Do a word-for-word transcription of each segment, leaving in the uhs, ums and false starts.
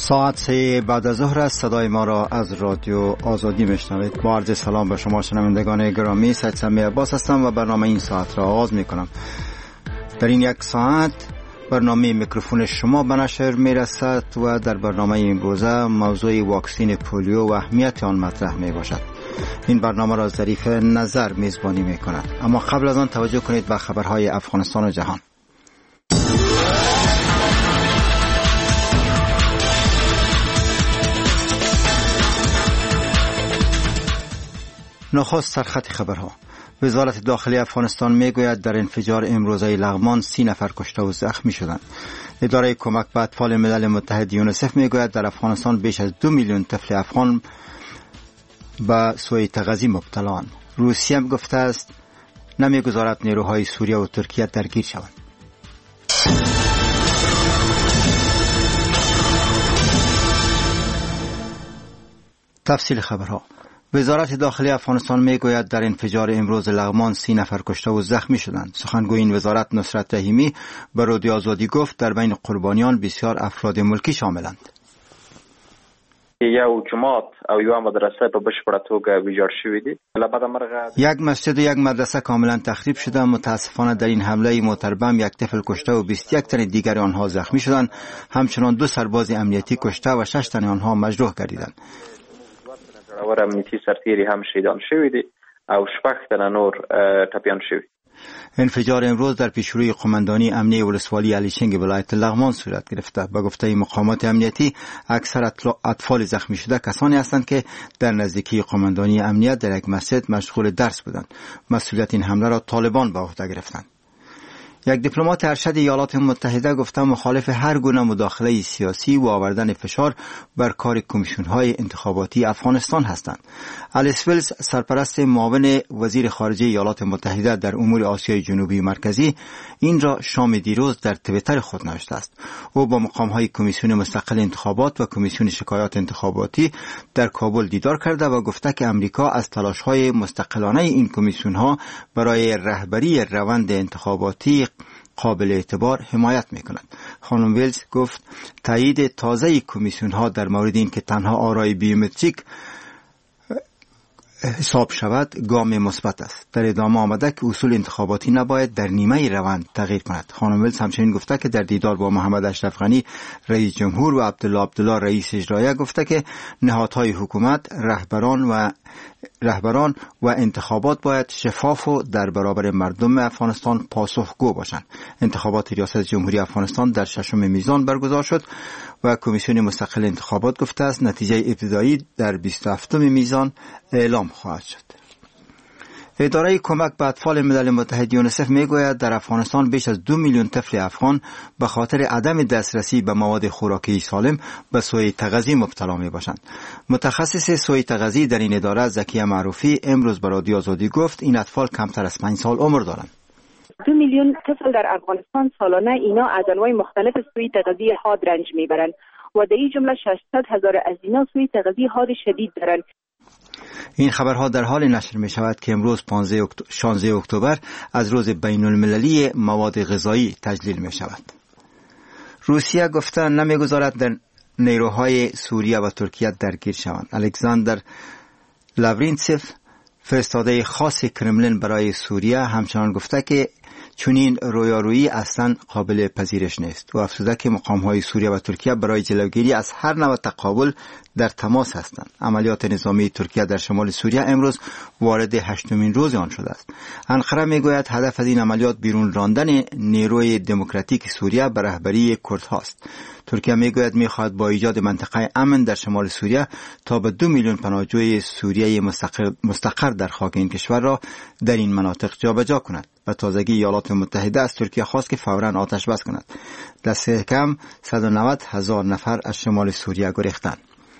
ساعت سه بعد از ظهر است. صدای ما را از رادیو آزادی میشنوید. با عرض سلام به شما شنوندگان گرامی، سید سمی عباس هستم و برنامه این ساعت را آغاز می کنم. در این یک ساعت برنامه میکروفون شما به نشر می رسد و در برنامه امروزه موضوع واکسن پولیو و اهمیت آن مطرح می باشد. این برنامه را ظریف نظر میزبانی می کند. اما قبل از آن توجه کنید به خبرهای افغانستان و جهان. نخست سرخط خبرها. وزارت داخلی افغانستان میگوید در انفجار امروزه لغمان سی نفر کشته و زخمی شدند. اداره کمک به اطفال ملل متحد یونیسف میگوید در افغانستان بیش از دو میلیون طفل افغان به سوء تغذیه مبتلااند. روسیه هم گفته است نمیگذارد نیروهای سوریه و ترکیه درگیر شوند. تفصیل خبرها. وزارت داخلی افغانستان میگوید در انفجار امروز لغمان سی نفر کشته و زخمی شدند. سخنگوی این وزارت نصرت رحیمی به رادیو آزادی گفت در بین قربانیان بسیار افراد ملکی شاملند. یو جماعت او یو مدرسه په بشپړه توګه ویجاړ شوې دي. یک مسجد و یک مدرسه کاملا تخریب شده. متاسفانه در این حمله موتربم یک طفل کشته و بیست و یک تن دیگر آنها زخمی شدند. همچنان دو سرباز امنیتی کشته و شش تن آنها مجروح گردیدند. اور امنیتی سرتیری هم شهیدان شوی دي او شپږ تنه نور ټپیان شوی. انفجار امروز در پیشروی قماندانی امنیه ولسوالی علیشنگ ولایت لغمان صورت گرفته. به گفته مقامات امنیتی اکثر اطفال زخمی شده کسانی هستند که در نزدیکی قماندانی امنیت در یک مسجد مشغول درس بودند. مسئولیت این حمله را طالبان به عهده گرفتند. یک دیپلمات ارشد ایالات متحده گفته مخالف هر گونه مداخله سیاسی و آوردن فشار بر کار کمیسیون‌های انتخاباتی افغانستان هستند. الیس ویلز سرپرست معاون وزیر خارجه ایالات متحده در امور آسیای جنوبی مرکزی این را شام دیروز در توییتر خود نوشته است. او با مقام‌های کمیسیون مستقل انتخابات و کمیسیون شکایات انتخاباتی در کابل دیدار کرده و گفته که امریکا از تلاش‌های مستقلانه این کمیسیون‌ها برای رهبری روند انتخاباتی قابل اعتبار حمایت می‌کند. خانم ویلز گفت تایید تازه کمیسیون ها در مورد این که تنها آرای بیومتریک حساب شود گام مثبت است. در ادامه آمده که اصول انتخاباتی نباید در نیمه روند تغییر کند. خانم ویلز همچنین گفته که در دیدار با محمد اشرف غنی رئیس جمهور و عبدالله عبدالله رئیس اجرایی گفته که نهادهای حکومت رهبران و رهبران و انتخابات باید شفاف و در برابر مردم افغانستان پاسخگو باشند. انتخابات ریاست جمهوری افغانستان در ششم میزان برگزار شد و کمیسیون مستقل انتخابات گفته است نتیجه ابتدایی در بیست و هفتم میزان اعلام خواهد شد. اداره کمک به اطفال ملل متحد یونیسف میگوید در افغانستان بیش از دو میلیون طفل افغان به خاطر عدم دسترسی به مواد خوراکی سالم به سوء تغذیه مبتلا می باشند. متخصص سوء تغذیه در این اداره زکیه معروفی امروز به رادیو آزادی گفت این اطفال کمتر از پنج سال عمر دارند. دو میلیون طفل در افغانستان سالانه اینا از انواع مختلف سوء تغذیه حاد رنج میبرند و در این جمله ششصد هزار از اینا سوء تغذیه حاد شدید دارند. این خبرها در حال نشر می شود که امروز شانزده اکتبر از روز بین المللی مواد غذایی تجلیل می شود. روسیه گفته نمیگذارد در نیروهای سوریه و ترکیه درگیر شوند. الکساندر لاورینتسف فرستاده خاص کرملین برای سوریه همچنان گفته که چنین رویارویی اصلا قابل پذیرش نیست. و افزوده که مقام‌های سوریه و ترکیه برای جلوگیری از هر نوع تقابل در تماس هستند. عملیات نظامی ترکیه در شمال سوریه امروز وارد هشتمین روز آن شده است. انقره میگوید هدف از این عملیات بیرون راندن نیروی دموکراتیک سوریه به رهبری کردهاست. ترکیه میگوید میخواهد با ایجاد منطقه امن در شمال سوریه تا به دو میلیون پناهجوی سوریه مستقر, مستقر در خاک این کشور را در این مناطق جابجا کند. و تازگی ایالات متحده از ترکیه خواست که فوراً آتش بس کند. دست کم صد و نود هزار نفر از شمال سوریه گریختند.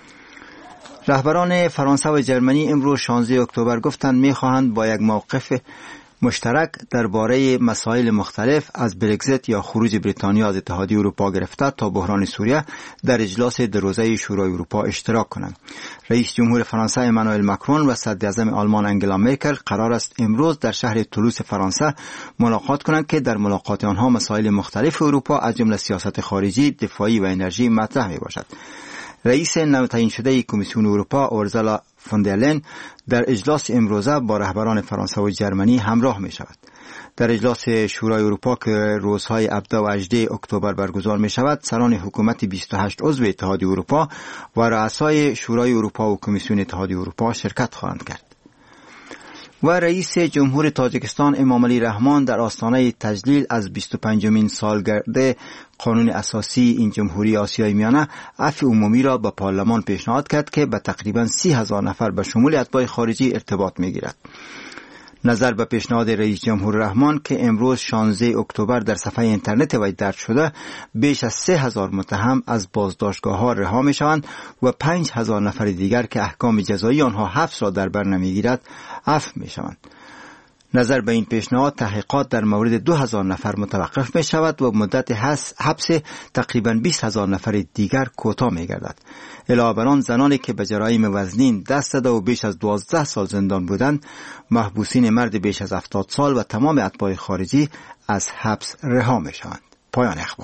رهبران فرانسه و جرمنی امروز شانزده اکتبر گفتند میخواهند با یک موقف مشترک درباره مسائل مختلف از برگزیت یا خروج بریتانیا از اتحادیه اروپا گرفته تا بحران سوریه در اجلاس دو روزه شورای اروپا اشتراک کنند. رئیس جمهور فرانسه امانوئل ماکرون و صدر اعظم آلمان انگلا مرکل قرار است امروز در شهر تولوس فرانسه ملاقات کنند که در ملاقات آنها مسائل مختلف اروپا از جمله سیاست خارجی، دفاعی و انرژی مطرح می باشد. رئیس نوتعیین شده کمیسیون اروپا اورزالا فون در لین در اجلاس امروزه با رهبران فرانسه و جرمنی همراه می شود. در اجلاس شورای اروپا که روزهای هفده و هجده اکتبر برگزار می شود، سران حکومت بیست و هشت عضو اتحادیه اروپا و رؤسای شورای اروپا و کمیسیون اتحادیه اروپا شرکت خواهند کرد. و رئیس جمهور تاجیکستان امامعلی رحمان در آستانه تجلیل از بیست و پنجمین سالگرد قانون اساسی این جمهوری آسیای میانه عفو عمومی را به پارلمان پیشنهاد کرد که به تقریبا سی هزار نفر به شمول اتباع خارجی ارتباط می‌گیرد. نظر به پیشنهاد رئیس جمهور رحمان که امروز شانزده اکتبر در صفحه اینترنت وی درج شده، بیش از سه هزار متهم از بازداشتگاه ها رها می شوند و پنج هزار نفر دیگر که احکام جزایی آنها حبس را در بر نمی گیرد عفو می شوند. نظر به این پیشنهاد تحقیقات در مورد دو هزار نفر متوقف می شود و مدت حبس تقریبا بیست هزار نفر دیگر کوتاه می گردد. علاوه بر آن زنانی که به جرایم وزنین دست داده و بیش از دوازده سال زندان بودند، محبوسین مرد بیش از هفتاد سال و تمام اتباع خارجی از حبس رها می شوند. پایان اخبار.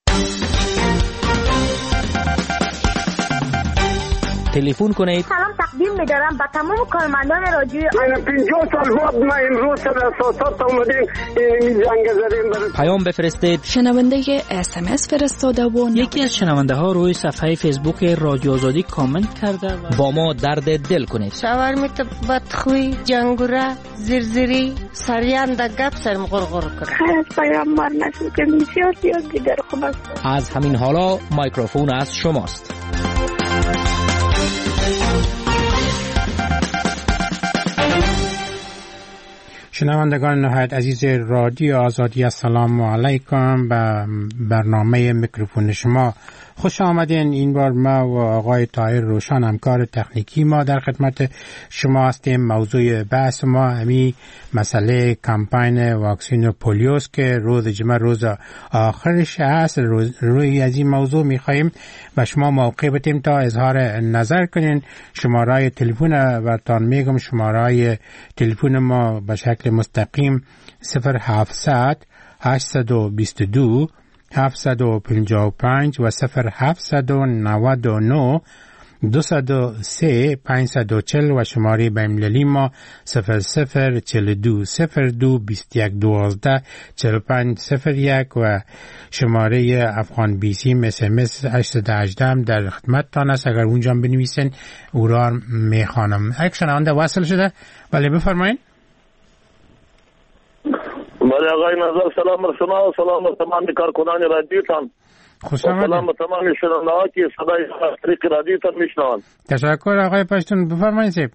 تلفن کنید. سلام تقدیم می‌دارم به تمام کارمندان رادیو. من پنجاه سال بود ما امروز در اساسات اومدیم این جنگ زدیم. پیام بفرستید. شنونده اس ام اس فرستاده و یکی از شنونده ها روی صفحه فیسبوک رادیو آزادی کامنت کرده و با ما درد دل کنید. شاورمیت بدخوی جنگوره زرزری سریان د گپ سرم غرغر کرد. خیلی پیامبر نشون که بسیار زیاد دیگر خوب است. از همین حالا میکروفون از شماست. شنوندگان نهایت عزیز رادیو آزادی، السلام علیکم. به برنامه میکروفون شما خوش آمدین. این بار ما و آقای طاهر روشن همکار تکنیکی ما در خدمت شما هستیم. موضوع بحث ما همی مسئله کمپین واکسین پولیوست که روز جمعه روز آخرش هست. روی از این موضوع میخواییم و شما موقع بدیم تا اظهار نظر کنین. شماره تلفن برتان میگم، شماره تلفن ما به شکل مستقیم صفر هفتصد هشتصد و بیست و دو هفتصد و پنجاه و پنج و صفر هفتصد و نود و نه دویست و سه پانصد و چهل و شماره بین‌المللی ما صفر صفر چهل و دو صفر دو بیست و یک دوازده چهل و پنج صفر یک و شماره افغان بیسی اس ام اس هشتصد و هجده در خدمتتان است. اگر اونجا بنویسین او را میخوانم. یک شنونده وصل شده، ولی بفرمایید. بله آقای نظر، سلام بر شما و سلام بر تمام کارکنان رادیوتان. خوش آمدید. سلام بر تمام شنونده‌ها که صدای طریق رادیوتان میشنوند. تشکر آقای پشتون، بفرمایید سیب.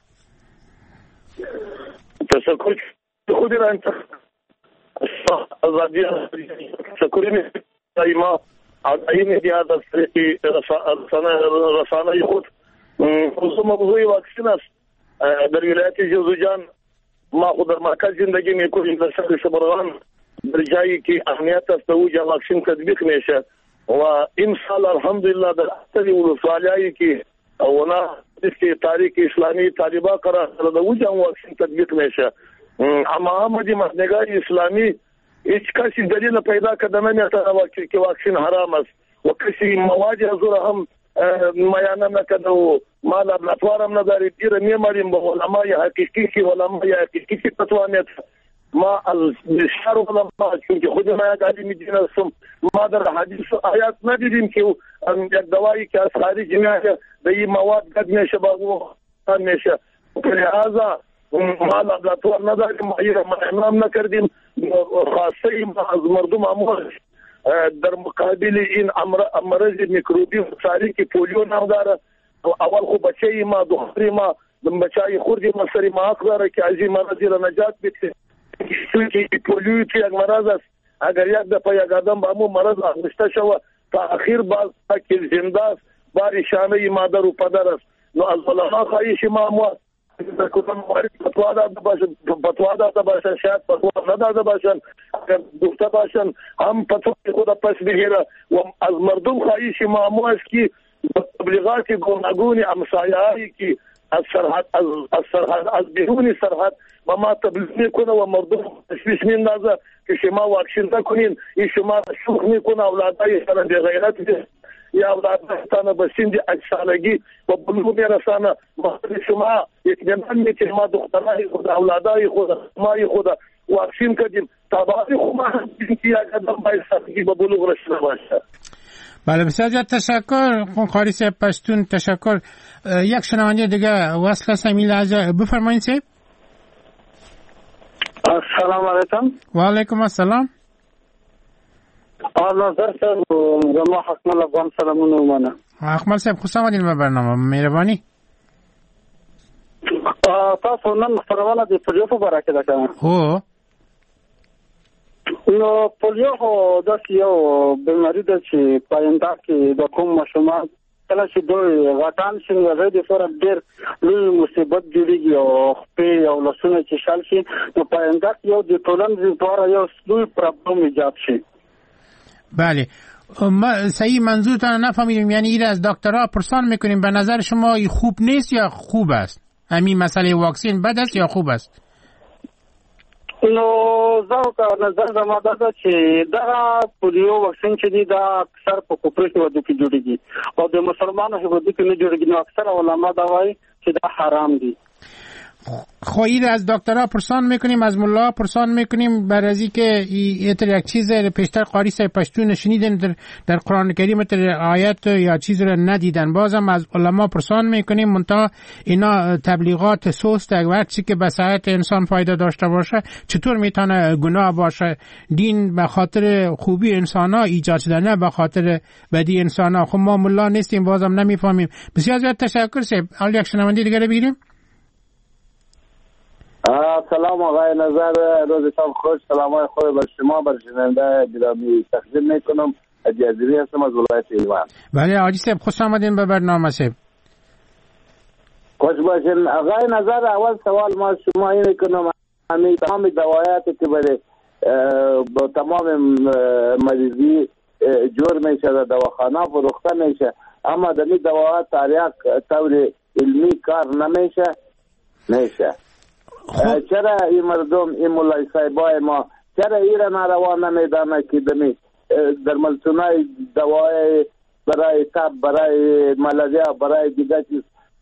تشکر خودی را انتخاب رادیو تشکری می‌کنم. ما از این دیاد از طریق رسانه خود موضوع موضوع واکسین است. در ولایت جوزجان ما خود در مرکز زندگی میکنیم، در شهر شبرغان، در جایی که اهمیت است اوجا واکسین تطبیق میشه و این سال الحمدلله در اکثر ولسوالیایی که اونا که تاریخ اسلامی طالبا قرار شده اوجا واکسین تطبیق میشه. اما آمدیم از نگاه اسلامی هیچ کسی دلیل پیدا کرده نمیتونه که واکسین حرام است و کسی مواد حضور هم میانه نکده و ما لابراتوار هم ندارید. ایره میماریم با علمای حقیقی که علمای حقیقی که تتوانید. ما از بسیار علما چونکه خود ما یک عالم دین هستم، ما در حدیث و آیات ندیدیم که یک دوایی که از خارج میاد به این مواد قد میشه با او میشه. لہذا ما لابراتوار نداریم، ما ایره معاینه نکردیم. خاصه ما از مردم امور در مقابل این امراض میکروبی و ساری که پولیو نام داره، اول خو بچه ما دختری ما بچه خوردی ما سری ما حق داره که از این مرضی را نجات بده. چونکه پولیو تو یک مرض است، اگر یک دفعه یک آدم با همون مرض آغشته شود تا اخیر باز که زنده است باری شانه مادر و پدر است. نو از علما خواهیش ما اموات در کدام موارد فتوا داده باشن، فتوا داده باشن، شاید فتوا نداده باشن، اگر گفته باشن هم فتوا خود پس بگیره. و از مردم خواهیش ما امو است که تبلیغات گوناگون امسایه‌ای که از سرحد از از سرحد از بیرون سرحد ما ما تبلیغ میکنه و مردم تشویش میندازه که شما واکسین نکنین، این شما شوخ میکنه، اولادای سر به غیرت یا اولادتان به سن اج سالگی و بلوغ میرسانه. مخاطب شما اطمینان می که ما دخترای خود اولادای خود مای خود واکسین کردیم تا بعد خود ما هم که اگر به سالگی به بلوغ رسیده باشه. بله بسیار زیاد تشکر خون قاری صاحب پشتون. تشکر. یک شنونده دیگه وصل هستم این لحظه. بفرمایید صاحب. السلام علیکم. و علیکم السلام. آل نظر صاحب زما حکمل افغان سلامونه ومنه. حکمل صاحب خوش آمدین به برنامه. مهربانی. تاسو نن خبرونه د پولیو په اړه کې ده کنه. هو. نو پولیو هو د یو بیماری ده چې پاینده کې د کوم ماشومان کله چې دوی غټان شي نو د فور ډیر لوی مصیبت جوړیږي او خپې او لاسونه چې شال شي نو پاینده یو د ټولنې لپاره یو لوی پرابلم ایجاد شي. بله ما صحیح منظورتان نفهمیدم. یعنی این از دکترها پرسان میکنیم به نظر شما خوب نیست یا خوب است؟ همین مسئله واکسین بد است یا خوب است؟ نو زه نظر زما دا چې دا پولیو واکسین چې دی دا اکثر په کوپریټ ودو کې جوړیږي او د مسلمانانو هیوادو کې نه جوړیږي. نو اکثر علما دا وایي چې دا حرام دی. خو این از دکترها پرسان میکنیم از ملا پرسان میکنیم بر ازی که یه تر یک چیز پیشتر قاری صاحب پشتون شنیدن در, در قرآن کریم تر آیت یا چیز رو ندیدن. بازم از علما پرسان میکنیم منتها اینا تبلیغات سوست وقتی چی که به صحت انسان فایده داشته باشه چطور میتونه گناه باشه؟ دین به خاطر خوبی انسان ها ایجاد شده نه به خاطر بدی انسان ها. خب ما ملا نیستیم بازم نمیفهمیم. بسیار زیاد تشکر صاحب. حالا یک شنونده دیگه رو بگیریم. سلام آقای نظر روزتان خوش. سلامای خود بر شما بر شنونده گرامی تقدیم میکنم. جزیری هستم از ولایت ایوان. بله آقای صاحب خوش آمدین به برنامه صاحب. خوش باشین آقای نظر. اول سوال ما شما اینه کنم همین تمام دوایاتی که برای با تمام مریضی جور میشه در دواخانه فروخته میشه اما در این دوایات تاریخ طور علمی کار نمیشه میشه. چرا این مردم این مولای صاحبای ما چرا ایره ناروا نمیدانه که دمی در ملتونای دوای برای تب برای ملاریا برای دیگه چیز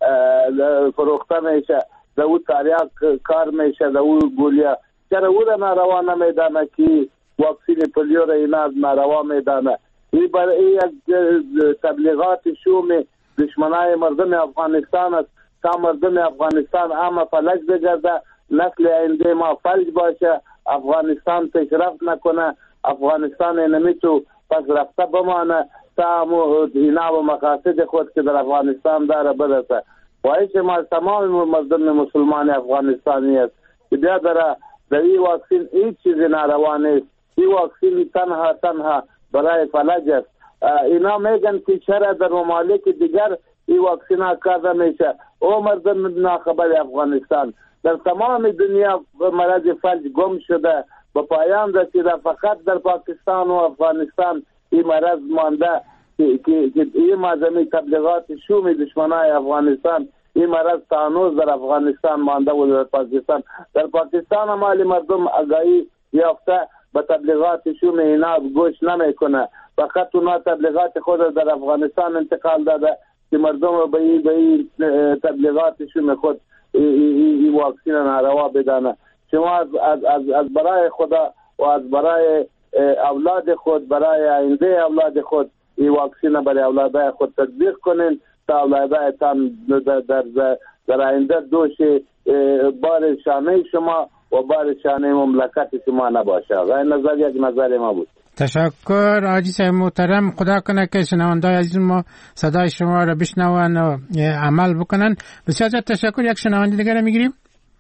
فروخته میشه در او تاریخ کار میشه در او گولیا چرا او را ناروا نمیدانه که واکسین پولیو را اینا ناروا میدانه. این برای یک تبلیغات شوم دشمنای مردم افغانستان است تا مردم افغانستان اما فلج بگرده نسل آینده ما فلج باشه افغانستان پیشرفت نکنه افغانستان نمیتو پس رفته بمانه تا اینا و مقاصد خود که در افغانستان داره برسه. وایش ما تمام مردم مسلمان افغانستانی است که بیا داره در این واکسین هیچ چیزی ناروا نیست. این واکسین تنها تنها برای فلج است. اینا میگن که چرا در ممالک دیگر این واکسین ها کرده میشه او مردم ناخبر افغانستان در تمام دنیا مرض فلج گم شده به پایان رسیده فقط در پاکستان و افغانستان این مرض مانده که که این مازمی تبلیغات شوم دشمنای افغانستان این مرض تانوز در افغانستان مانده و در پاکستان در پاکستان مالی مردم آگاهی یافته به تبلیغات شوم اینا گوش نمیکنه فقط اونا تبلیغات خود در افغانستان انتقال داده که مردم به این به این تبلیغات شوم خود این واکسین ناروا بدانه. شما از از از برای خدا و از برای اولاد خود برای آینده اولاد خود این واکسین برای اولادای خود تطبیق کنین تا اولادایتان در در در آینده دوش بار شانه شما و بار شانه مملکت شما نباشه. غیر نظر یک نظر ما بود. تشکر حاجی صاحب محترم. خدا کنه که شنوندای عزیز ما صدای شما را بشنون و عمل بکنن. بسیار تشکر. یک شنونده دیگر رو میگیریم.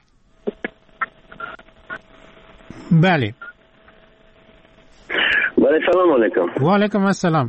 بله بله سلام علیکم. و علیکم السلام.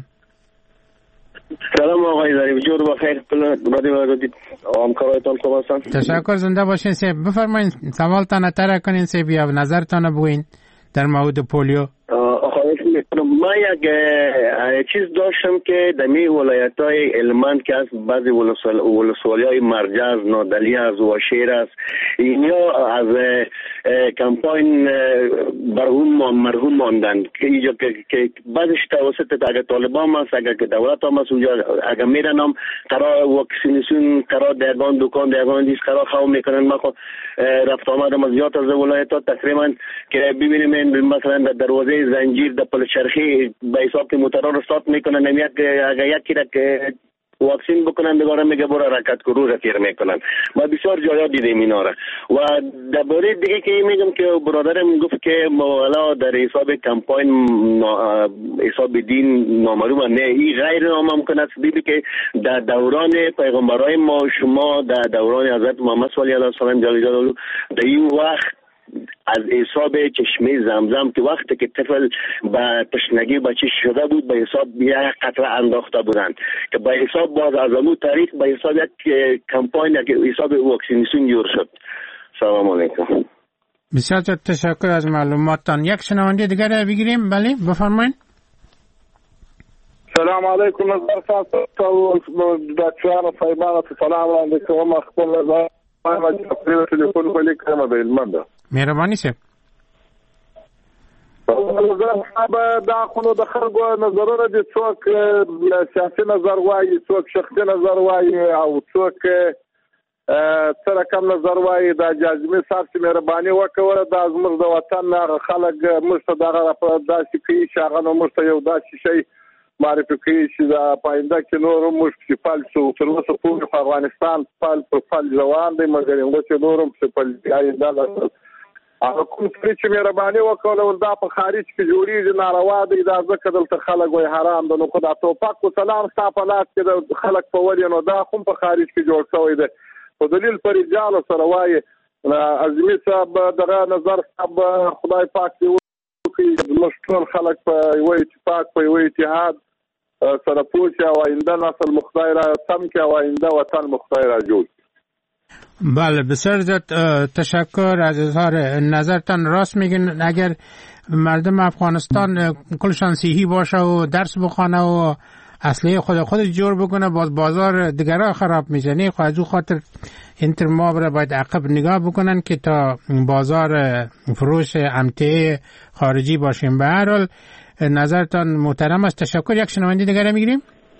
سلام آقای ظریف جور بخیر. برای همکارایتان خوب هستن؟ تشکر زنده باشین صاحب. بفرمایید سوالتان اطرح کنین صاحب یا نظرتان بگوین در مورد پولیو. خواهش میکنم. من من یک چیز داشتم که دمی ولایت های علمند که از بعضی ولسوالی های مرجز، نادلی از و شیر است، اینیا از کمپاین برهم مرحوم ماندن که اینجا که بعضش توسط اگر طالبان است، اگر که دولت هم است، اونجا اگر میرن هم قرار واکسینیشن، قرار درگان دکان درگان دیست قرار خواه میکنن. ما خود رفت آمدم از زیاد از ولایت ها تقریبا که ببینیم مثلا در دروازه زنجیر در پل چرخی به حساب که موترها رو استارت میکنن، یک اگر یکی را که واکسین بکنن دیگه میگه برو حرکت کو رو رفیر میکنن. ما بسیار جایا دیدیم اینا را. و درباره دیگه که میگم که برادرم گفت که مولا در حساب کمپاین حساب دین نامعلوم، نه این غیر ناممکن است. دیدی که در دوران پیغمبرای ما شما در دوران حضرت محمد صلی الله علیه و سلم جل جلاله در این وقت از حساب چشمه زمزم که وقتی که طفل با تشنگی بچه شده بود به حساب یک قطره انداخته بودند که به حساب باز از اون تاریخ به حساب یک کمپاین یک حساب واکسینیشن جور شد. سلام علیکم. بسیار تشکر از معلوماتتان. یک شنونده دیگر را بگیریم. بله بفرمایید. سلام علیکم از برفاست و دکتران و صاحبان سلام علیکم و مخبون لذا ما تقریبا تلفون بلی کلمه به المنده مهربانی سه دا خونو د خلکو نظرونه دي، څوک سیاسي نظر وایي، څوک شخصي نظر وایي او څوک سره کم نظر وایي. دا جاذبه صاحب چې مهرباني وکړه دا زموږ د وطن هغه خلک موږ ته دغه داسې کوي چې هغه نو موږ ته یو داسې شی معرفي کوي چې دا پاینده کې نور موږ چې فعال شو تر اوسه پورې په افغانستان فعال په فعال روان دی، مګر موږ چې نور هم چې فعال دی دا هغه کوم چې مهرباني وکړه دا په خارج کې جوړیږي ناروا دی. دا ځکه دلته خلک وایي حرام ده، نو خو دا توپک و سلام ستا په لاس کې د خلک په ولې نو دا هم په خارج کې جوړ شوی دی. په دلیل پر رجالو سره وایي عظمي صاحب دغه نظر صاحب خدای پاک دی وکړي موږ ټول خلک په یوه اتفاق په یوه اتحاد سره پوه او آینده نسل مخدای را سم که او آینده وطن مخدای را جوړ. بله بسیار زیاد تشکر از اظهار نظرتان. راست میگین اگر مردم افغانستان کلشان صحیح باشه و درس بخونه و اصلی خود خود جور بکنه باز بازار دیگرها خراب میزنه. خب از او خاطر اینتر ما برای باید عقب نگاه بکنن که تا بازار فروش امتعه خارجی باشیم. به هر حال نظرتان محترم است. تشکر. یک شنونده دیگر میگیریم.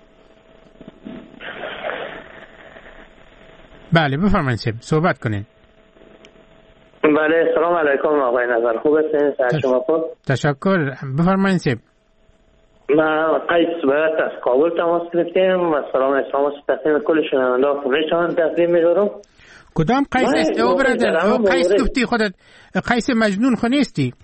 بله بفرمایید سیب صحبت کنین. بله سلام علیکم آقای نظر خوب هستین؟ سر شما خوب؟ تشکر. بفرمایید سیب. ما قیس باید از کابل تماس گرفتیم و سلام اسلام است تقدیم کل شنونده ها خودشان تقدیم می‌دارم. کدام قیس است او برادر؟ او قیس گفتی خودت قیس مجنون خو نیستی؟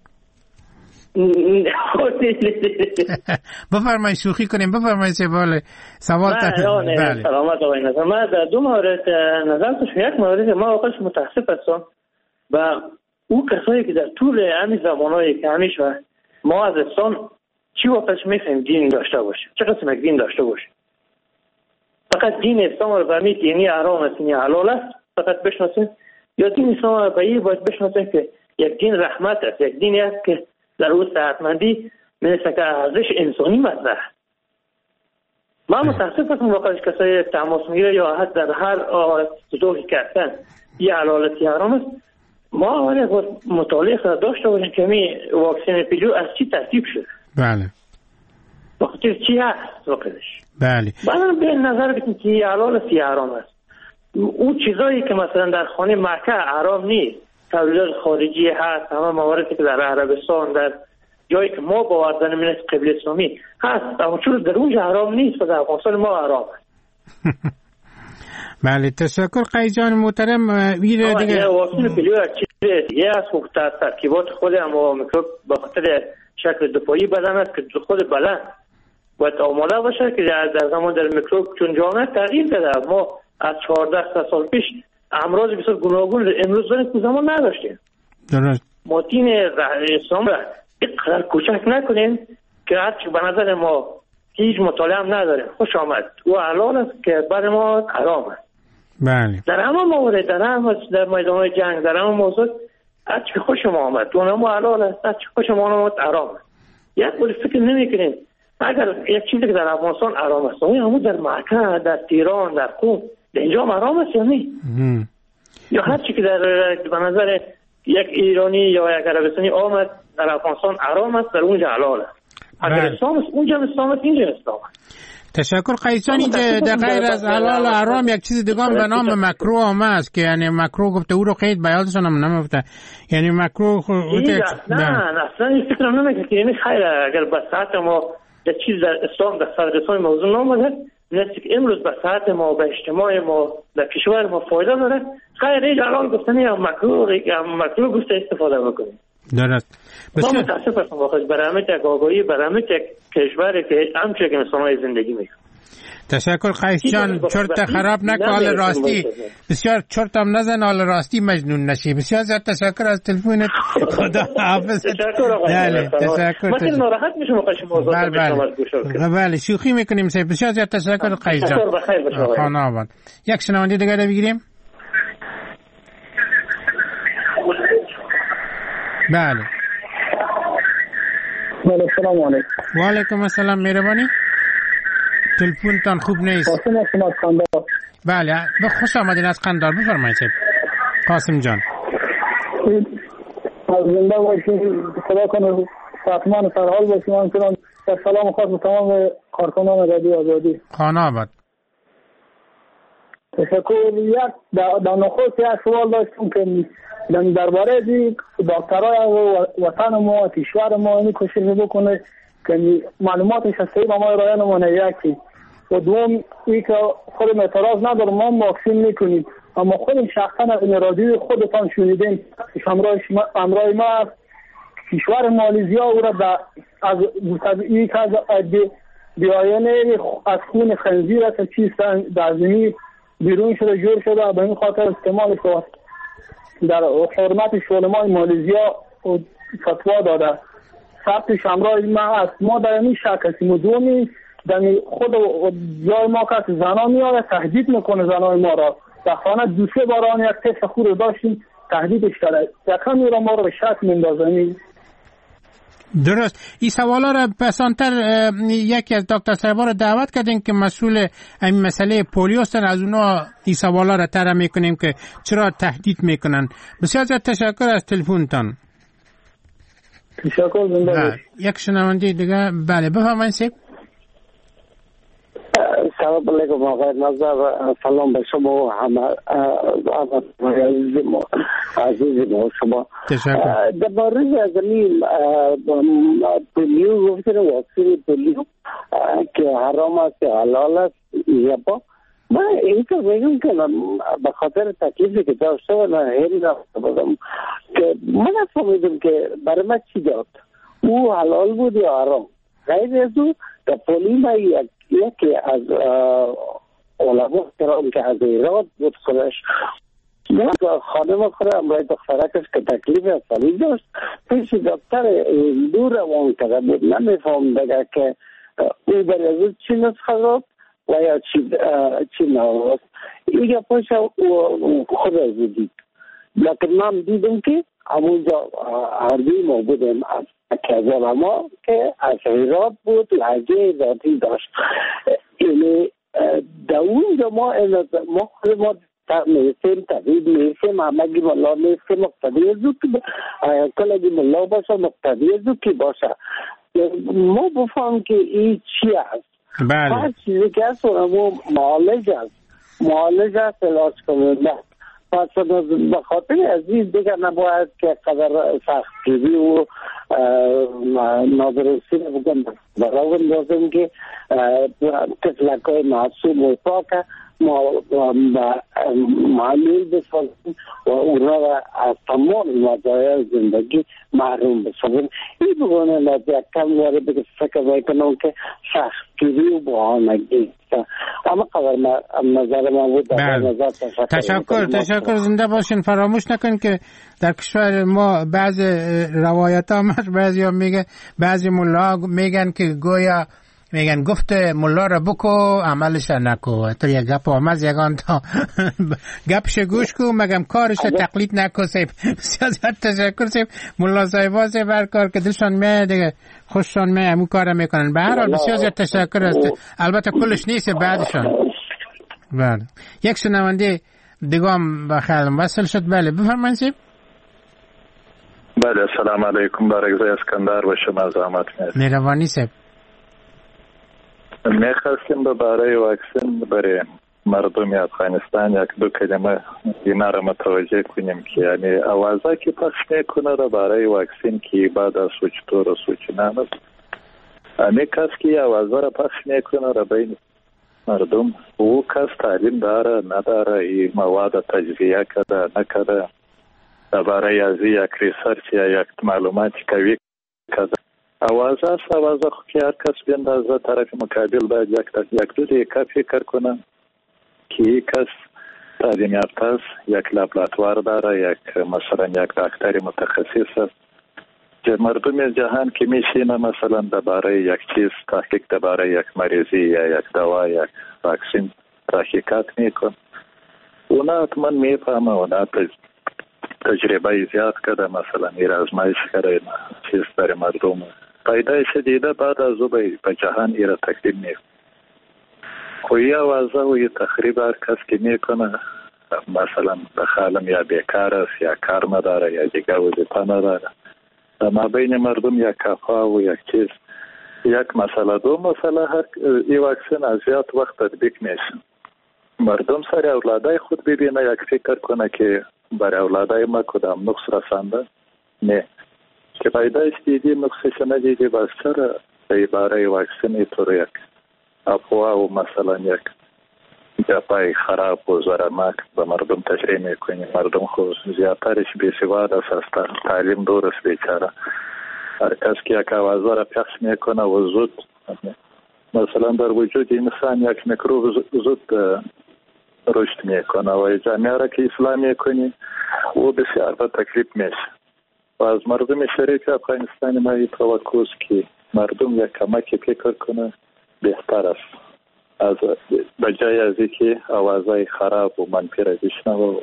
بفرمایید شوخی کنیم. بفرمایید سه باله سوال تقدیم. بله سلامت آقای نظر. ما در دو مورد نظر داشتم. یک مورد ما واقعا متاسف هستم و او کسایی که در طول همین زمانهایی که همیشه ما از انسان چی واقعش میفهمیم دین داشته باشه، چه قسم دین داشته باشه. فقط دین اسلام رو برمی دینی حرام است یا حلال است فقط بشناسیم، یا دین اسلام رو به باید بشناسیم که یک دین رحمت است، یک دینی است که در اون صحتمندی مثل که ارزش انسانی مطرح. ما متاسف هستم واقعا کسای تماس میگیره یا حتی در هر صدوقی که هستن یه حلالت یا حرام است. ما باید مطالعه داشته باشیم که می واکسن پیلیو از چی ترتیب شده. بله. بخاطر چی هست واقعش؟ بله. بعدم به نظر بکنیم که یه حلال است یا حرام است. اون چیزایی که مثلا در خانه مکه حرام نیست، تولیدات خارجی هست، همه مواردی که در عربستان در جایی که ما باور داریم مثل قبله اسلامی هست، اما چون در اونجا حرام نیست و در افغانستان ما حرام است. بله تشکر قیس جان محترم. ویره دیگه واکسن پیلیو چیز دیگه است که ترکیبات خود هم میکروب به خاطر شکل دفاعی بدن است که خود بلند باید آماده باشه که در زمان در میکروب چون جامعه تغییر داده. ما از چهارده سال پیش امراض بسیار گوناگون امروز داریم که زمان نداشتیم. درست. ما دین اسلام را اینقدر کوچک نکنیم که هرچی به نظر ما هیچ مطالعه هم نداریم خوش آمد و حلال است که برای ما حرام است. بله. در همه موارد در همه در میدان جنگ در همه موضوع هرچی خوش ما آمد اون هم حلال است، هرچی خوش ما آمد حرام است. یک بار فکر نمیکنیم اگر یک چیزی که در افغانستان آرام است اون همون در مکه، در تهران، در قم، در اینجا آرام است یا نه؟ یا هر چی که در به نظر یک ایرانی یا یک عربستانی آمد در افغانستان آرام است، در اونجا حلال است. اگر اسلام است اونجا اسلام است، اینجا اسلام است. تشکر قیسان. اینجا در غیر از حلال و حرام یک چیز دیگه هم به نام مکروه هم است که یعنی مکروه گفته او رو قید بیادشان هم نمیفته، یعنی مکروه نه نه اصلا این فکر هم نمیکنه که یعنی خیر اگر به ساعت ما یک چیز در اسلام در صدرسان موضوع نامده نست که امروز به ساعت ما به اجتماع ما در کشور ما فایده داره، خیر اینجا الان گفتنی هم مکروه هم مکروه گفته استفاده بکنیم. درست. ما متاسف هستم واقعا برای همه یک آگاهی برای همه یک کشوری که همچه که انسان‌های زندگی میکنن. تشکر قیس جان. چرت خراب نکن حال راستی، بسیار چرت هم نزن حال راستی مجنون نشی. بسیار زیاد تشکر از تلفنت. خدا حافظ. تشکر آقا. بله تشکر. من ناراحت میشم آقا شما موضوع بله بله شوخی میکنیم. بسیار زیاد تشکر قیس جان. بخیر باشه آقا. خانه آباد. یک شنونده دیگه رو بگیریم. بله. بله سلام علیکم. و علیکم السلام. مهربانی. تلفنتان خوب نیست. قاسم هستم از قندار. بله به خوش آمدین از قندار. بفرمایید قاسم جان. از زنده باشید. خدا کنه ساتمان سرحال باشیم. همچنان سلام خاص به تمام کارکنان رادیو آزادی. خانه آباد. تشکر. یک در نخست یک سوال داشتم که درباره دی دکترای وطن ما کشور ما اینی کوشش بکنه که معلوماتش صحیح به ما ارائه نمونه. یکی و دوم ای که خودم اعتراض ندارم ما واکسین میکنیم اما خودم شخصا از رادیو خودتان شنیدیم همراه ما کشور مالزیا او را از ای که از بیاینه از خون خنزیر است چیز در زمین بیرون شده جور شده به این خاطر استعمال شد در حرمت علمای مالزیا فتوا داده. ثبت شمرای ما است. ما در این شک هستیم و دومی در خود جای ما که زنا میاد تهدید میکنه زنای ما را. در خانه دو سه بار آن یک طفل خور داشتیم تهدیدش کرده. یکم را ما را به شک میندازه. درست. این سوالا را پسانتر یکی از دکتر صاحبا را دعوت کردیم که مسئول این مسئله پولیو هستن، از اونا این سوالا را طرح میکنیم که چرا تهدید میکنن. بسیار زیاد تشکر از تلفنتان. تشکر. زنده باشید. یک شنونده دیگه. بله بفرمایید سیب. سلام علیکم آقای نظر. سلام به شما و همه عزیز ما عزیز ما شما. در مورد از این پولیو گفتن واکسین پولیو که حرام است حلال است یا با من این که میگم که به خاطر تکلیفی که داشته و نه هیلی رفته بودم که من فهمیدم که برای من چی داد او حلال بود یا حرام. غیر از او که پولیو یک یکی از علما کرام که از ایران بود خودش خانم خود امرای دخترکش که تکلیف اصلی داشت پیش دکتر هندو روان کرده بود. نمیفهم دیگه که او برای از چی نسخه داد و یا چی نواست. ایگه پاش خود از دید لیکن من دیدم که همونجا هردوی ما بودیم از که از علما که از ایران بود لحجه ذاتی داشت. یعنی در اونجا ما ما خود ما میرسیم تقریب میرسیم همگی ملا میرسیم مقتدی ازو که کلگی ملا باشه مقتدی ازو که باشه. ما بفهم که این چی است. هر چیزی که هست اونمو معالج است معالج است علاج کننده. پس به خاطر عزیز دیگر نباید که قدر سختگیری و نادرستی بگم برای اندازم که تفلک های معصوم و پاکه معلول بسازیم و اونا را از تمام مزایای زندگی محروم بسازیم. این بگونه لازم یک کم وارد بگه فکر میکنم که سختگیری و بهانگی اما قدر نظر من بود. نظر تشکر تشکر تشکر. زنده باشین. فراموش نکن که در کشور ما بعض روایت ها بعضی ها میگه بعضی ملا میگن که گویا میگن گفت ملا را بکو عملش نکو. تو یک گپ آمز یگان تا گپش گوش کو مگم کارش تقلید نکو. سیب سیاست تشکر سیب ملا صاحبا سیب هر کار که دلشان میاد دیگه خوششان میاد همون کار میکنن. به هر حال بسیار زیاد تشکر است. البته کلش نیست بعدشان. بله یک شنونده دیگام با خیالم وصل شد. بله بفرمایید سیب. بله سلام علیکم. بارگزای اسکندر و شما زحمت میاد. مهربانی سیب. میخواستیم به برای واکسن برای مردم افغانستان یک دو کلمه اینا را متوجه کنیم که یعنی آوازه که پخش میکنه را برای واکسن که بعد از سوچتور و سوچنان است. امی کس که آوازه را پخش میکنه را بین مردم او کس تعلیم داره نداره ای مواد تجزیه کرده نکرده برای از یک ریسرچ یا یک معلوماتی کوي کرده. آوازه است آوازه خو که هر کس بیندازه طرف مقابل باید یک یک دو دقیقه فکر کنه که یک کس تعلیم یافته است، یک لابراتوار داره، یک مثلا یک دکتر متخصص است که مردم جهان که میشینه مثلا درباره یک چیز تحقیق درباره یک مریضی یا یک دوا یک واکسن تحقیقات میکنه. اونا حتما میفهمه، اونا تجربه زیاد کرده، مثلا این آزمایش کرده چیز برای مردم پیدایش دیده، بعد از او به جهان ایره تقدیم میکنه. خوی آوازه و یه تخریب هر کس که میکنه مثلا بخالم یا بیکار است یا کار نداره یا دیگه وظیفه نداره در مابین مردم یک کفا و یک چیز یک مسئله دو مسئله هر این واکسن از زیاد وقت تطبیق میشه. مردم سر اولادای خود ببینه یک فکر کنه که برای اولادای ما کدام نقص رسانده نه که پیدایش دیدی نقصش ندیدی بس چرا به برای واکسن طور یک افواه و مثلا یک گپای خراب و ضررناک به مردم تشریح میکنی. مردم خود زیادترش بیسواد است، تعلیم دور است بیچاره. هر کس که یک آوازه را پخش میکنه و زود مثلا در وجود انسان یک میکروب زود رشد میکنه و جامعه را که اصلاح میکنی و بسیار به تکلیف میشه. و از مردم شریف افغانستان ما این توقع است که مردم یک کمکی فکر کنه بهتر است از بجای از اینکه آوازهای خراب و منفی را بشنوه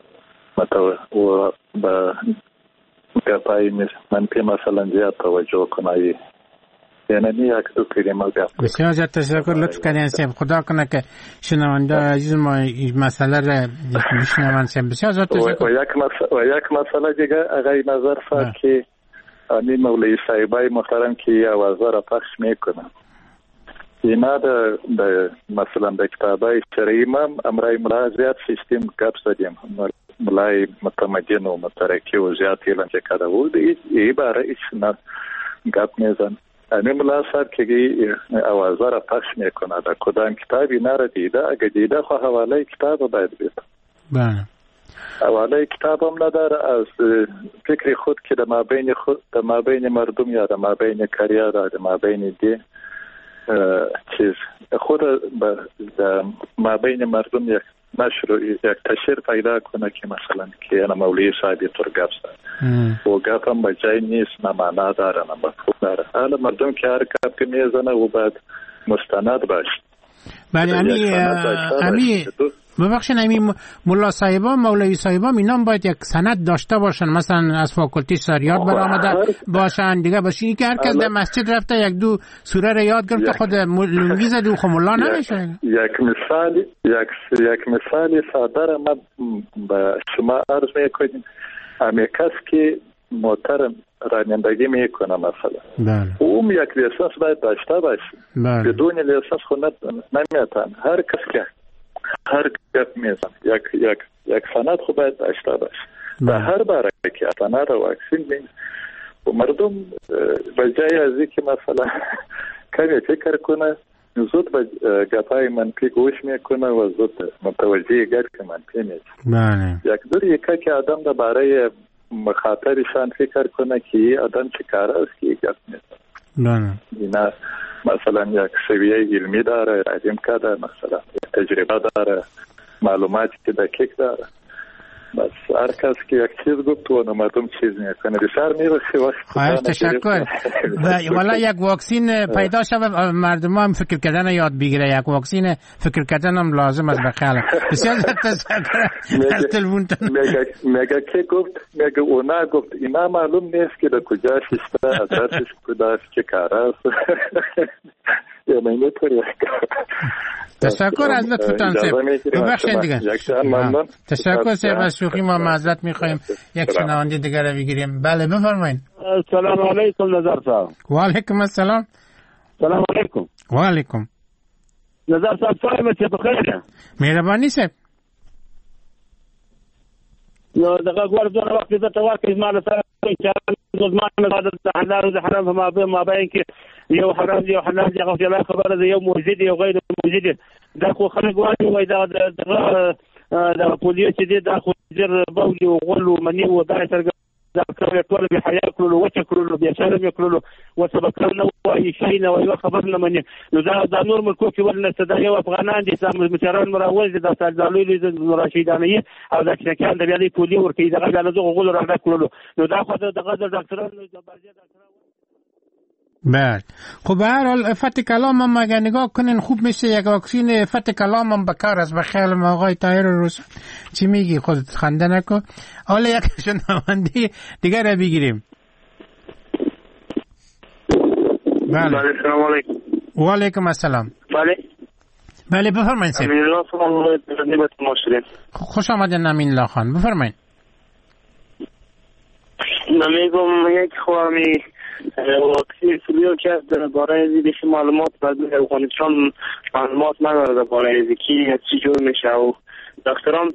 و به گپای منفی مثلا زیاد توجه کنه. یعنی یک دو کلمه گپ. بسیار زیاد تشکر، لطف کردین سیم. خدا کنه که شنونده عزیز ما این مسئله را بشنون سیم. بسیار زیاد تشکر. و یک مسئله و یک مسئله دیگه آقای نظر فرد که امین مولوی صاحبای محترم که آوازه را پخش میکنه اینا د مثلا د کتابای شرعی ما امرای ملا زیاد سیستم گپ زدیم ملای متمدن و مترکی و زیاد علم چې کده و ای باره ایچ نه گپ میزن. امین ملا صاحب که آوازه را پخش میکنه در کدام کتابی نره دیده، اگه دیده خو حواله کتاب باید بیده. بله حواله کتاب هم نداره. از فکر خود که در مابین خود در مابین مردم یا در مابین کریا در مابین دی چیز خود در مابین مردم یک نشر یک تشهیر پیدا کنه که مثلا که انا مولوی صاحبی تر گپ زد و گپ هم بجای نیست، نه معنا داره نه مفهوم داره. حالا مردم که هر گپ که میزنه و باید مستند باشه. بله امی امی ببخشید امی ملا صاحبا مولوی صاحبا اینام باید یک سند داشته باشن، مثلا از فاکولتی شریعت برآمده باشن دیگه باشین که هر کس در مسجد رفته یک دو سوره را یاد گرفته خود لنگی زد و خو ملا نمیشه. یک مثال یک یک مثال ساده را من به شما عرض میکنم. امی کس که محترم رانندگی میکنه مثلا بله اون یک لیسانس باید داشته باشه. بدون لیسانس خود نمیتونه. هر کس که هر گپ میزن یک یک یک سند خو باید داشته باشه. به هر باره که سند و واکسن می و مردم بجای از اینکه مثلا کمی فکر کنه زود به گپای منفی گوش میکنه و زود متوجه گپ منفی میشه. بله یک دور یکه که آدم در باره مخاطرشان فکر کنه که آدم چه کار است که گپ میزنه. بله اینا مثلا یک سویه علمی داره، علم کرده، مثلا تجربه داره، معلوماتی که دقیق داره. بس هر کس که یک چیز گفت و مردم چیز میکنه بسیار میرسی وقت. خواهش تشکر. والا یک واکسین پیدا شود مردم هم فکر کردن یاد بگیره. یک واکسین فکر کردن هم لازم است بخیال. بسیار تشکر از تلفن. میگه که گفت میگه اونا گفت اینا معلوم نیست که در کجا شسته ازش کجاست که کار است. یا من طوری تشکر از لطفتان سیب. ببخشید دیگه. تشکر سیب از شوخی ما معذرت میخوایم. یک شنونده دیگر رو بگیریم. بله بفرمایید. السلام علیکم نظر صاحب. و علیکم السلام. سلام علیکم. و علیکم. نظر صاحب صاحب چه بخیر. مهربانی سیب. نو دغه ګور دغه وخت د تواکې مال سره چې زما نه د حلال او حرام ما به ما بین کې یو حرام دی او حلال دی غوښتل الله خبره دی یو موجود دی او غیر موجود دا خو خلک وایي وای دا د د پولیو چې دی دا خو جر بولی او غول او منی او دا سره دا کړو ټول به حیا کړو او چې کړو به شرم کړو او سبق نو وایي شي نو یو خبر نه مني نو دا د نور ملکو کې ولنه صدا یو افغانان دي سم مشران مراول دي د سالدالوی د راشدانه او د کښکان د بیالي پولیو ورته دغه د دغه غول راځه کړو نو دا خو دغه د ډاکټرانو د برجه ډاکټرانو. بله خب به هر حال فتح کلام هم اگر نگاه کنین خوب میشه یک واکسین فتح کلام هم بکار است. بخیال ما آقای طاهر روشن چی میگی خودت خنده نکن. حالا یک شنونده دیگر رو بگیریم. بله سلام علیکم. و علیکم السلام. بله بله بفرمایید سید. امین الله خان. خوش آمدین امین الله خان بفرمایید. نمیگم یک خواهمی واکسین فلیو که درباره ازی معلومات بعد افغانستان معلومات نداره درباره ازی کی چی جور میشه و دکتران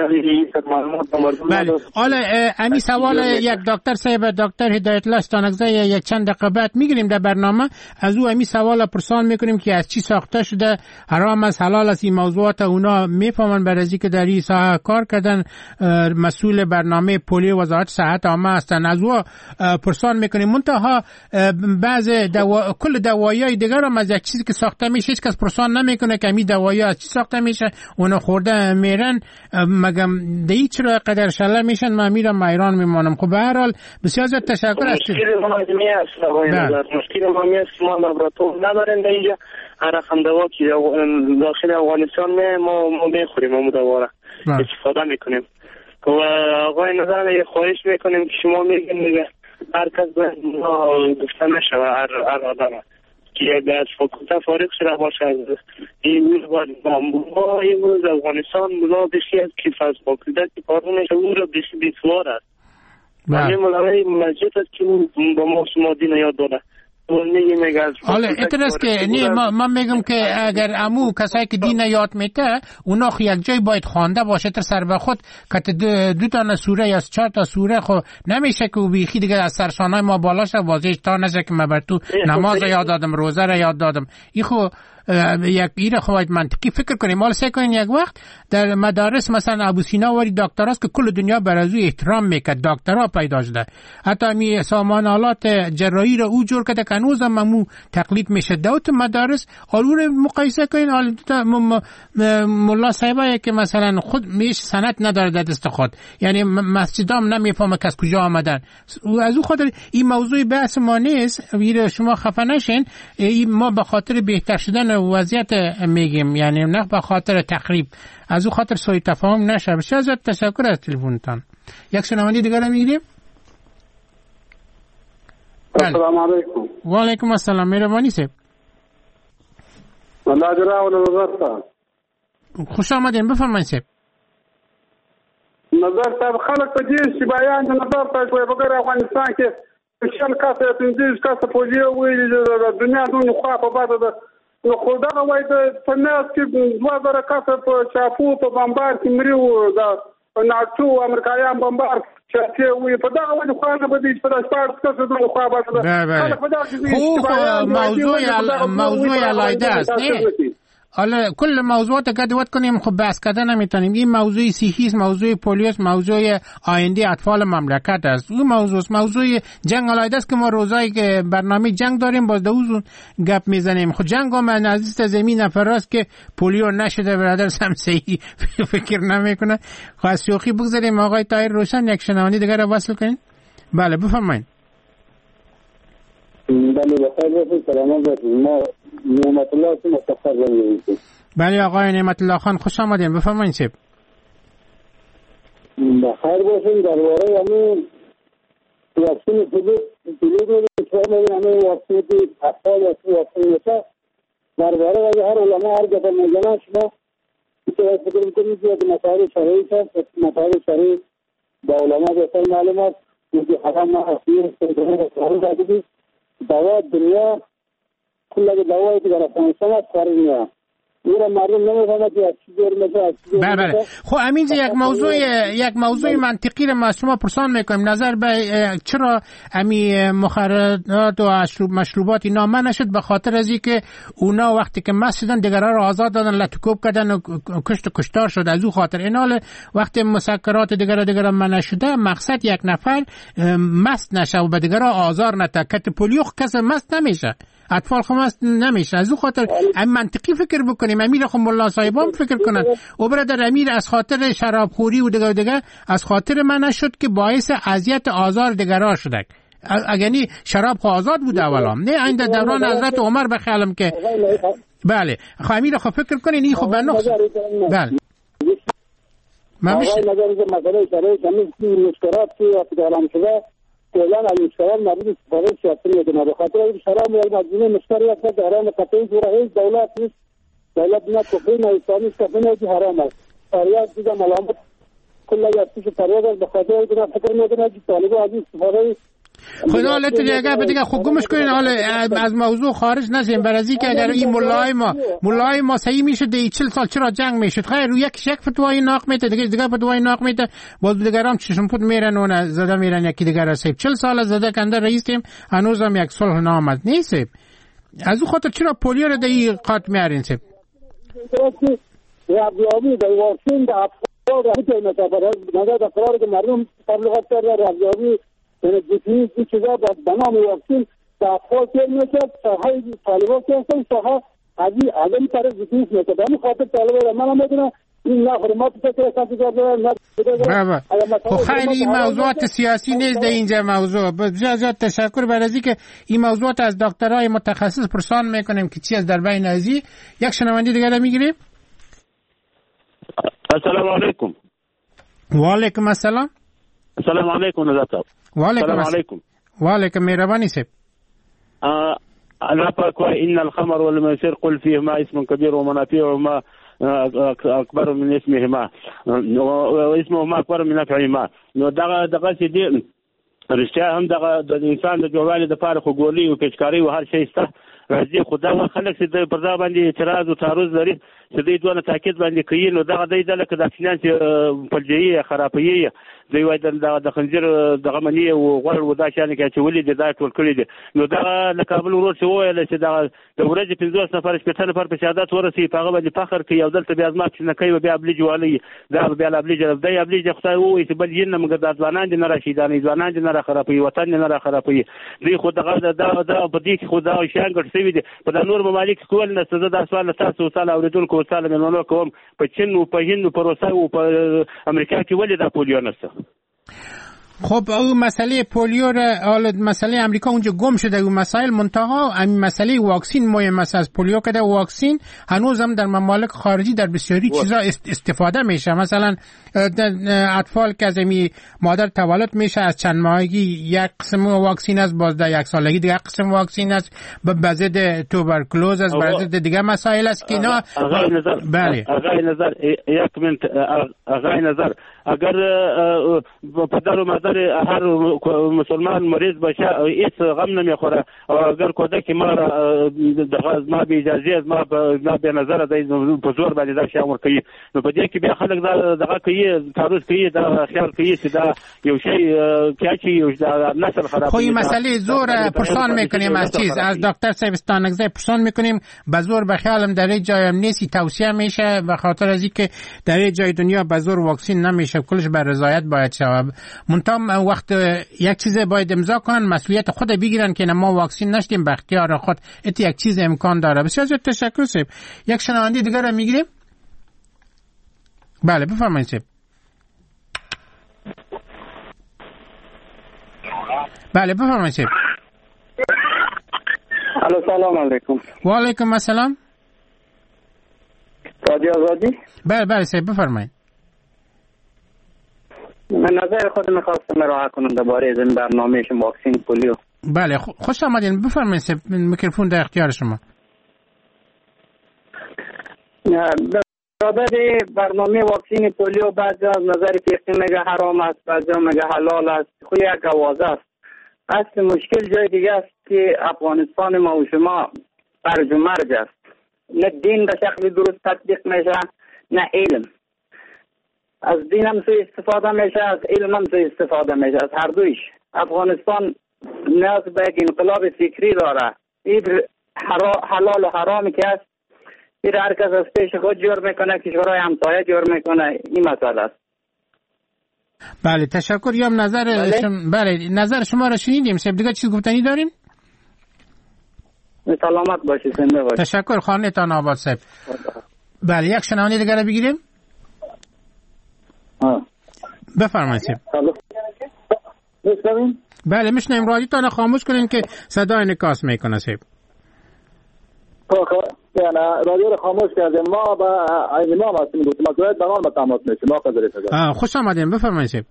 بله حالا امی سوال یک دکتر صاحب دکتر هدایت الله استانکزی یک چند دقیقه بعد میگیریم در برنامه. از او امی سوال پرسان میکنیم که از چی ساخته شده، حرام است حلال است، این موضوعات اونا میفهمن برای از اینکه در این ساحه کار کردن، مسئول برنامه پولیو وزارت صحت عامه هستن. از او پرسان میکنیم منتها بعض دوا... کل دوایای دیگر هم از یک چیزی که ساخته میشه هیچ کس پرسان نمیکنه که می دوایی از چی ساخته میشه، اونا خورده میرن مگم دی چرا قدر شله میشن. من میرم ایران میمانم. خب به هر حال بسیار زیاد تشکر است. مشکل ما می است مشکل ما می است ما لابراتوار نداریم در اینجا. هر رقم دوا که داخل افغانستان می ما ما میخوریم ما دواره استفاده میکنیم. و آقای نظر یه خواهش میکنیم که شما میگین میگه هر کس باید گفته نشه هر هر آدم که از فاکولته فارغ شده باشه از این روز باید ما این روز افغانستان ملا بشی از کیف از فاکولته که کارو میشه او را بشی بیسوار است. این ملاوی مسجد است که با ما شما دین یاد داده. حالا اعتراض که نه ما من میگم که اگر امو کسایی که دین یاد میته اونا خو یک جای باید خوانده باشه تر سر به خود که دو, دو تا سوره یا چهار تا سوره خو نمیشه که بیخی دیگه از سرشانای ما بالاش واضحش تا نشه که من بر تو نماز یاد دادم روزه را یاد دادم. این خو یک ایره خواهد منطقی فکر کنیم. حالا سه کنین یک وقت در مدارس مثلا ابو سینا واری دکتر است که کل دنیا بر از او احترام میکرد، دکترها پیدا شده، حتی می سامان آلات جراحی را او جور کرده که هنوز هم مو تقلید میشه. دوت مدارس حالا رو مقایسه کنین. حالا ملا صاحبه که مثلا خود میش سند نداره در دست خود، یعنی مسجدام نمیفهمه که از کجا آمدن. از او خاطر این موضوع بحث ما نیست. شما خفه نشین. ما به خاطر بهتر شدن وضعیت میگیم، یعنی نه به خاطر تخریب. از او خاطر سوء تفاهم نشه. بسیار زیاد تشکر از تلفنتان. یک شنونده دیگر رو میگیریم. السلام علیکم. و علیکم السلام. مهربانی صاحب. الله جراو نظر خوش آمدین. بفرمایید صاحب. نظر صاحب خلق په دې چې بیان د نظر صاحب په بغیر افغانستان کې شل کاسه پنځه کاسه پولیو ویل د دنیا نو خو په بعد د نو خو دا وای د فناس کې دوه زره کاسه په چاپو په بمبار کې مریو دا ناتو امریکایان بمبار چې وي په دا وای خو نه بده چې په سپارت کاسه د خو بعد خو موضوع موضوع علایده است. نه حالا کل موضوعات قدوت کنیم خب بحث کردن نمیتونیم. این موضوع صحی است، موضوع پولیوست، موضوع آینده اطفال مملکت است. اون موضوع است، موضوع جنگ علایده است که ما روزایی که برنامه جنگ داریم باز دوزون گپ میزنیم. خب جنگ هم نزدیک زمین نفراست که پولیو نشده برادر سمسهی فکر نمیکنه. خب از شوخی بگذاریم. آقای طاهر روشن یک شنونده دیگر رو وصل کنین. بله بفرمایید. بله بخیر باشید. سلام باشید. ما نعمت الله هستیم مستقر زنگیم. بله آقای نعمت الله خان خوش آمدین. بفرمایید سیب. بخیر باشید. درباره همین واکسن فلو فلو رو می‌فرمایید همین واکسن که اطفال واکسن میشه درباره هر علما هر جا میگن شما که فکر می‌کنید که مسائل شرعی است، مسائل شرعی با علما به معلومات که حرام اصلی است. دوا دنیا کل دوائی که در افغانستان است خارجیه میره مردم نمیفهمه که از چی جور میشه. بله بله. خب همین یک موضوع یک موضوع منطقی رو ما شما پرسان میکنیم نظر به چرا امی مخدرات و مشروبات اینا منع شد؟ به خاطر از اینکه اونا وقتی که مست شدن دیگران رو آزاد دادن، لطکوب کردن و کشت و کشتار شد. از او خاطر اینال وقتی مسکرات دیگر دیگر منع شده مقصد یک نفر مست نشه و به دیگران آزار نده. کت پولیو کس مست نمیشه، اطفال خو مست نمیشه. از او خاطر ام منطقی فکر بکنیم. امیر خو ملا صاحبان فکر کنن او برادر امیر از خاطر شرابخوری و دیگه دیگه از خاطر من شد که باعث اذیت آزار دیگران شده. اگرنی شراب خو آزاد بود اولا نه عند دوران حضرت عمر بخیالم که بله. خو امیر خو فکر کنین این خو بنخ بله ما میشه نظر که مسئله شرعی همین مشکلات که اعلام شده اعلان علی شراب نبود استفاده سیاسی میکنه. به خاطر این شراب یک مجموعه مشتری است که حرام قطعی پورا هیچ دولت نیست. دولت نه کفری نه اسلامی کفری نه حرام است. فریاد دیگه ملامت کل یک چیز فریاد است. به خاطر این فکر میکنه که طالبان از استفاده خدا لطفی اگر به دیگه خوب گمش کنین. حالا از موضوع خارج نشیم. برای که اگر این مولای ما مولای ما صحیح میشد دی چهل سال چرا جنگ میشد؟ خیر روی یک شک فتوای ناق میته دیگه دیگه فتوای ناق میته باز دیگرام چشم پود میرن اون زده میرن یکی دیگر رسید چهل سال زده کنده رئیسیم هنوزم یک صلح نامد نیست. از اون خاطر چرا پولیو رو دی قات میارین سب؟ رابطه‌ای در واکسن در افراد که مثلا نظر افراد که مردم تبلیغات کردن رابطه‌ای یعنی جدی این چیزا با بنام واکسن در افراد که میشه صحای طالبان که هستن صحا ازی عالم طرف جدی میشه. به خاطر طالبان من میدونم این نه حرمت فکر سازی کرده نه. بابا خب خیلی موضوعات سیاسی نیست در اینجا موضوع. بسیار زیاد تشکر برای اینکه این موضوعات از دکترای متخصص پرسان میکنیم که چی از در بین ازی. یک شنونده دیگه میگیریم. السلام علیکم. و علیکم السلام. السلام علیکم نظر و علیکم السلام. و علیکم مهربانی سب. الله پاک ان الخمر والميسر قل فيهما اسم كبير ومنافع وما اکبر من اسمهما واسمهما اکبر من نفعهما. نو دغه دغه چې دی رښتیا هم دغه د انسان د جوړوالي د پاره خو ګولي او پېچکاري او هر شی سته راځي. خدای خلک چې د پرځا باندې اعتراض او تعرض لري چې دوی دونه تاکید باندې کوي نو دغه دی د لکه د اکسیجن چې فلجي خرابوي دوی وایي د د خنجر دغه منی او غوړ و دا شان کې چې ولې د دا ټول کړی دي. نو دغه لکه بل ورور چې وایي چې دغه د ورځې پنځوس نفر شپږ نفر په شهادت ورسي په هغه باندې فخر کوي او دلته بیا ځما چې نه کوي بیا ابلیج والی دا بیا ابلیج د ابلیج خدای وایي چې بل ین موږ د ځوانان دي نه راشدان ځوانان دي نه را خرابوي وطن نه را خرابوي. دوی خو دغه د د په دې کې خدای شان ګټ سوي دي. په د نور ممالک کول نه څه د سوال تاسو سال اوریدونکو سال منونو کوم په چین او په هند او په روسا او په امریکا کې ولې دا پولیو نشته. خب او مسئله پولیو را حالا مسئله امریکا اونجا گم شده او مسائل منتها این مسئله واکسین مهم است. از پولیو که در واکسین هنوز هم در ممالک خارجی در بسیاری چیزا استفاده میشه. مثلا اطفال که از امی مادر تولد میشه از چند ماهگی یک قسم واکسین است، باز در یک سالگی دیگه قسم واکسین است، به بزد توبرکلوز است، بزد دیگه مسائل است که اینا آقای نظر بله آقای نظر یک منت آقای نظر اگر په در و مدر هر مسلمان مریض باشه هیڅ غم نمیخوره او اگر کودک ما ما به اجازه ما به نظر د په زور باندې دا شی امر کوي نو په دې کې بیا خلک دا دغه کوي تعرض کوي دا خیال کوي چې دا یو شی کیچی یو نسل خراب خو این مسئله زور پرسان میکنیم از چیز از دکتر سیبستانگزی پرسان میکنیم به زور به خیالم در یک جای هم نیستی توصیه میشه به خاطر از اینکه در یک جای دنیا به زور واکسین نمیشه کلش به رضایت باید شود منتها وقت یک چیز باید امضا کنن مسئولیت خود بگیرن که ما واکسین نشدیم به اختیار خود ات یک چیز امکان داره. بسیار زیاد تشکر سیب. یک شنونده دیگر هم میگیریم. بله بفرمایید سیب. بله بفرمایید سیب. الو سلام علیکم. و علیکم السلام. رادیو آزادی؟ بله بله سیب بفرمایید. من نظر خود میخواستم مراجعه کنم درباره این برنامه شما واکسن پولیو. بله خوش آمدین بفرمایید سیب میکروفون در اختیار شما. درباره برنامه واکسن پولیو بعضی از نظر فقهی میگه حرام است بعضی میگه حلال است خود یک آوازه است. اصل مشکل جای دیگه است که افغانستان ما و شما برج و مرج است. نه دین به شکل درست تطبیق میشه نه علم. از دین هم سوی استفاده میشه از علم هم سوی استفاده میشه از هر دویش. افغانستان نیاز به یک انقلاب فکری داره. این حلال و حرامی که است این هر کس از پیش خود جور میکنه کشورهای همسایه جور میکنه این مسئله است. بله تشکر. یا نظر بله. شم... بله نظر شما را شنیدیم. سب دیگه چیز گفتنی دارین؟ سلامت باشی زنده باشی. تشکر خانه تان آباد سب. بله یک شنونده دیگه را بگیریم. بفرمایید سب. میشنوین؟ بله میشنویم. رادیو تان خاموش کنین که صدای انعکاس میکنه سب. یعنی رادیو رو خاموش کردیم ما با امام هستیم گفتیم مسئولیت به ما تماس میشه ما قدرت نداریم. خوش آمدین بفرمایید سب.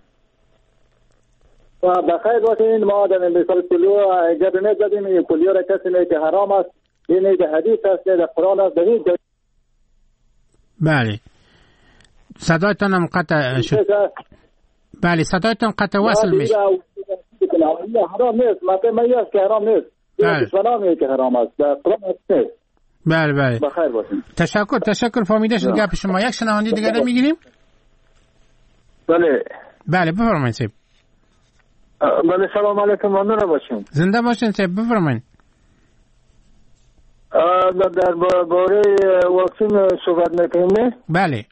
بخیر باشین. ما در مثال پولیو جبنه زدیم این پولیو را کسی میگه که حرام است این ایده حدیث است ایده قرآن است به هیچ. بله صدایتان هم قطع شد. بله صدایتان قطع وصل میشه. حرام نیست مثلا میگه که حرام نیست بله کشورها میگه که حرام است قرآن است. بله بله بخیر باشین. تشکر تشکر فهمیده شد گپ شما. یک شنونده دیگه رو میگیریم. بله بله بفرمایید سیب. بله سلام علیکم ممنون باشین. زنده باشین سیب بفرمایید. در باره واکسن صحبت میکنیم. بله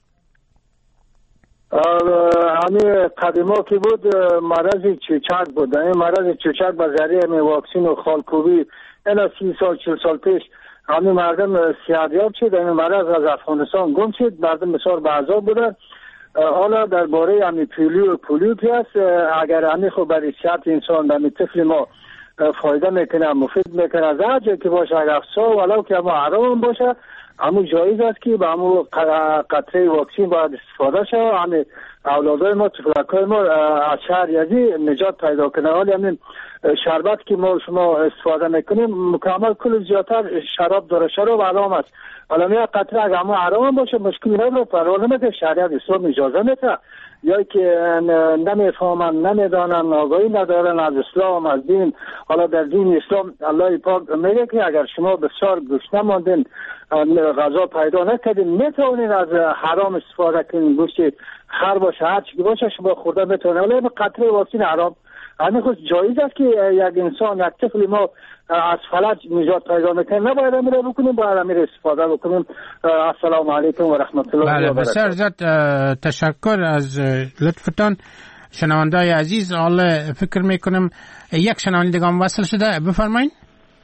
همین قدیما که بود مرض چوچک بود. این مرض چوچک به ذریعه واکسن و خالکوبی اینا سی سال چل سال پیش همین مردم صحتیاب شد. این مرض از افغانستان گم شد. مردم بسیار به عذاب بودن. حالا درباره همین پولیو پولیو که است اگر همین خب برای صحت انسان همین طفل ما فایده میکنه مفید میکنه از هر جایی که باشه اگر افسا ولو که ما حرام باشه همون جایز است که به همون قطره واکسین باید استفاده شد. همین اولادای ما طفلکای ما از شهر یزی نجات پیدا کنه. حالی همین شربت که ما شما استفاده میکنیم مکمل کل زیادتر شراب داره. شراب حرام است. حالا می قطره اگر همون حرام باشه مشکلی نداره. پرواله میده شریعت اسلام اجازه میده یا که نمیفهمن نمیدانن آگاهی ندارن از اسلام از دین. حالا در دین اسلام الله پاک میگه که اگر شما بسیار گوشت نماندین غذا پیدا نکردین میتونین از حرام استفاده کنین. گوشت خر باشه هر چی باشه شما خورده میتونین. ولی قطره واکسن حرام همین خود جایز است که یک انسان یک طفل ما از فلج نجات پیدا میکنه نباید امیر بکنیم باید امیر استفاده بکنیم. السلام علیکم و رحمت الله و برکاته. بله بسیار زیاد تشکر از لطفتان شنوندای عزیز. حالا فکر میکنم یک شنونده دیگه هم وصل شده. بفرمایید.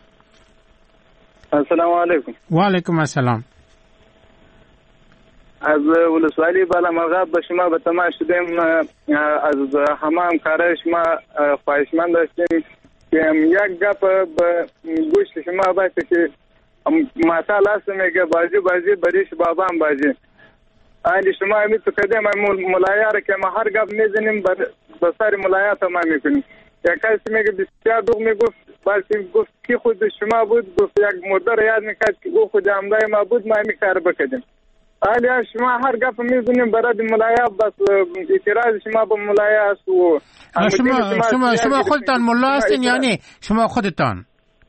السلام علیکم. و علیکم السلام. از ولسوالی بالا مرغاب به شما به تماس شدیم. از همه کارای شما خواهشمند هستیم که یک گپ به گوشت شما باشه که مثال است میگه بازی بازی بریش بابام بازی. آلی شما همین تو کدیم ملایا را که ما هر گپ میزنیم به سر ملایا تمام میکنیم. یک کسی میگه بسیار دوغ میگفت بلکه گفت کی خود شما بود گفت یک مدر یاد میکرد که او خود همدای ما بود ما همی کار بکدیم. آیا شما هر گپ میزنیم برای ملایا بس اعتراض شما به ملایا است و شما شما شما خودتان ملا هستین یا نه؟ شما خودتان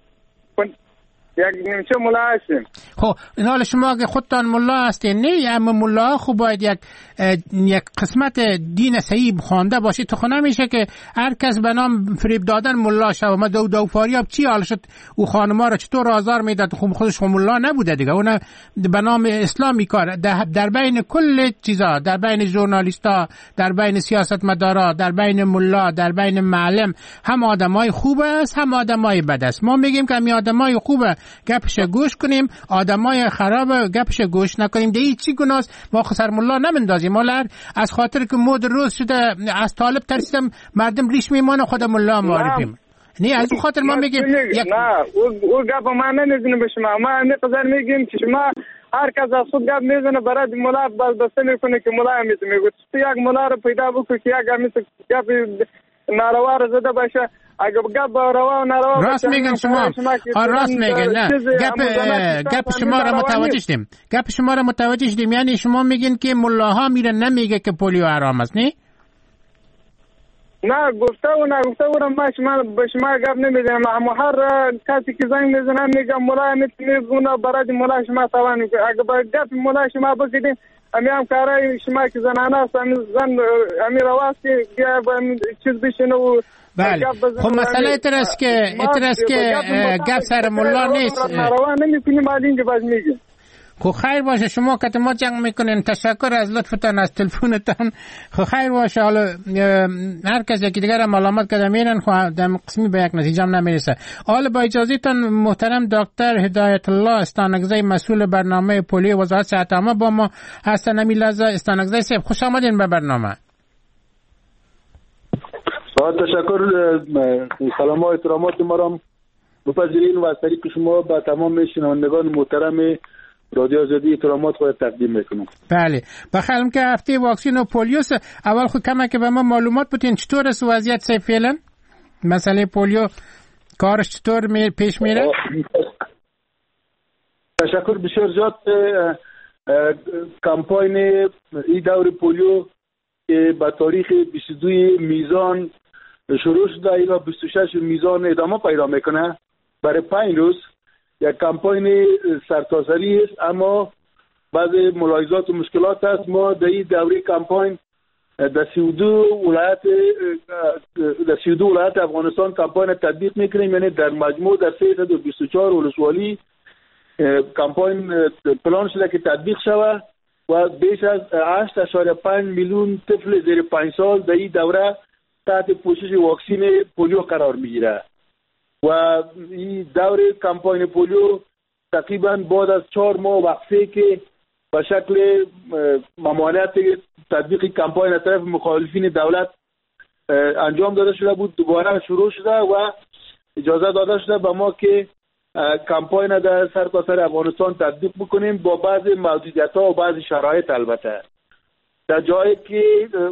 یک نیمچه ملا هستیم. خب این حال شما اگه خودتان ملا هستین نه، اما ملا خب باید یک یک قسمت دین صحیح خوانده باشه. تو خود نمیشه که هر کس به نام فریب دادن ملا شه. ما دو دو فاریاب چی حال شد او خانما رو چطور آزار میداد؟ خب خودش خود ملا نبوده دیگه، اون به نام اسلامی کار در بین کل چیزا، در بین ژورنالیستا، در بین سیاستمدارا، در بین ملا، در بین معلم، هم آدمای خوب است هم آدمای بد است. ما میگیم که می آدمای خوبه گپش گوش کنیم، آدمای خراب گپش گوش نکنیم. دیگه چی گناست؟ ما خسر ملا نمندازیم. مولر از خاطر که مود روز شده از طالب ترسیدم مردم ریش میمونه خود ملا معرفیم. نه از اون خاطر ما میگیم یک نه او گپ ما نمیزنیم به شما. ما نقدر میگیم که شما هر کس از خود گپ میزنه برای ملا باز بسته میکنه که ملا میگه میگه تو یک ملا رو پیدا بکنی که یک همیشه گپ ناروا رو زده باشه. اگه گپ روا و ناروا راست میگن شما. راست میگن. نه گپ گپ شما رو متوجه شدیم. گپ شما رو متوجه شدیم. یعنی شما میگین که ملاها میرن نمیگه که پولیو حرام است، نه؟ نه گفته و نه گفته و ما شما به شما گپ نمیدیم. اما هر کسی که زنگ میزنه میگه ملا میتونه برای ملا شما توان میکنه. اگه با گپ ملا شما بگیدیم امی هم کارای شما که زنانه است زن امی رواست که چیز بشینه و بله. خب مسئله ایتر است که ایتر است که گپ سر ملا نیست. ناروا نمیکنیم مالین که باز میگه. خب خیر باشه، شما که ما جنگ میکنین. تشکر از لطفتان از تلفنتان. خب خیر باشه. حالا هر کسی که دیگر معلومات کرده میرن خب در قسمی به یک نتیجه هم نمیرسه. حالا با اجازهتان محترم دکتر هدایت الله استانگزی مسئول برنامه پولیو وزارت صحت عامه با ما هستن. امی لحظه استانگزی صاحب خوش آمدین به برنامه. با تشکر. سلام و احترامات ما را بپذیرین و از طریق شما به تمام شنوندگان محترم رادیو آزادی احترامات خود تقدیم میکنم. بله بخیرم که هفته واکسن و پولیوس اول خود کمه که به ما معلومات بتین چطور است وضعیت سی فعلا مسئله پولیو کارش چطور می پیش میره؟ تشکر بسیار زیاد. کمپاین این دور پولیو که به تاریخ بیست و دو میزان شروع شده اینا بیست و شش میزان ادامه پیدا میکنه. برای پنج روز یک کمپاین سرتاسری است، اما بعض ملاحظات و مشکلات است. ما در این دوره کمپاین در سی و دو ولایت در سی و دو ولایت افغانستان کمپاین تطبیق میکنیم، یعنی در مجموع در سیصد و بیست و چهار ولسوالی کمپاین پلان شده که تطبیق شود و بیش از هشت اشاره پنج میلیون طفل زیر پنج سال در این دوره تحت پوشش واکسن پولیو قرار میگیره و این دوره کمپاین پولیو تقریبا بعد از چهار ماه وقفه که به شکل ممانعت تطبیق کمپاین از طرف مخالفین دولت انجام داده شده بود، دوباره شروع شده و اجازه داده شده به ما که کمپاین در سرتاسر افغانستان تطبیق بکنیم با بعض محدودیت‌ها و بعض شرایط. البته در جایی که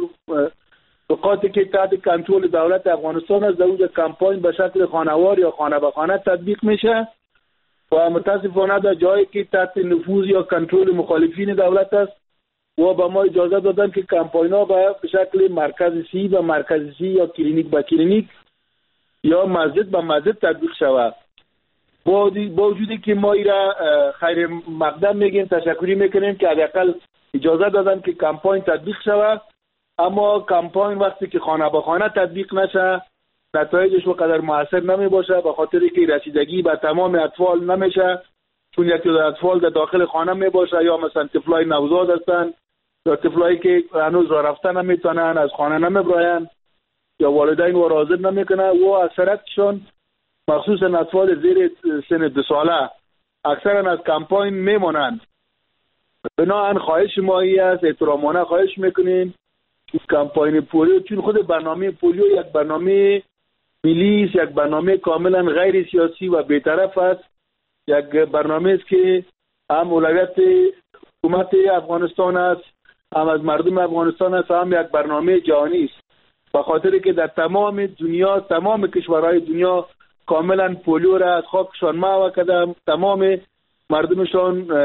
نقاطی که تحت کنترل دولت افغانستان است در اونجا کمپاین به شکل خانوار یا خانه به خانه تطبیق میشه و متاسفانه در جایی که تحت نفوذ یا کنترل مخالفین دولت است و به ما اجازه دادن که کمپاین ها به شکل مرکز سی و مرکز سی یا کلینیک به کلینیک یا مسجد به مسجد تطبیق شود. با وجودی که ما ایرا خیر مقدم میگیم، تشکری میکنیم که حداقل اجازه دادن که کمپاین تطبیق شود، اما کمپاین وقتی که خانه به خانه تطبیق نشه نتایجش وقدر موثر نمی باشه، به خاطر که رسیدگی به تمام اطفال نمیشه، چون یکی از اطفال در داخل خانه می باشه یا مثلا طفلای نوزاد هستن یا طفلایی که هنوز راه رفتن نمیتونن، از خانه نمیبراین یا والدین و حاضر نمیکنه و اکثرتشون مخصوصا اطفال زیر سن دو ساله اکثرا از کمپاین میمونند. بنابراین خواهش ما ای است، احترامانه خواهش میکنیم کمپاین پولیو، چون خود برنامه پولیو یک برنامه ملی است، یک برنامه کاملا غیر سیاسی و بی‌طرف است، یک برنامه است که هم اولویت حکومت افغانستان است، هم از مردم افغانستان است، هم یک برنامه جهانی است، به خاطر که در تمام دنیا تمام کشورهای دنیا کاملا پولیو را از خاکشان محو کردن، تمام مردمشان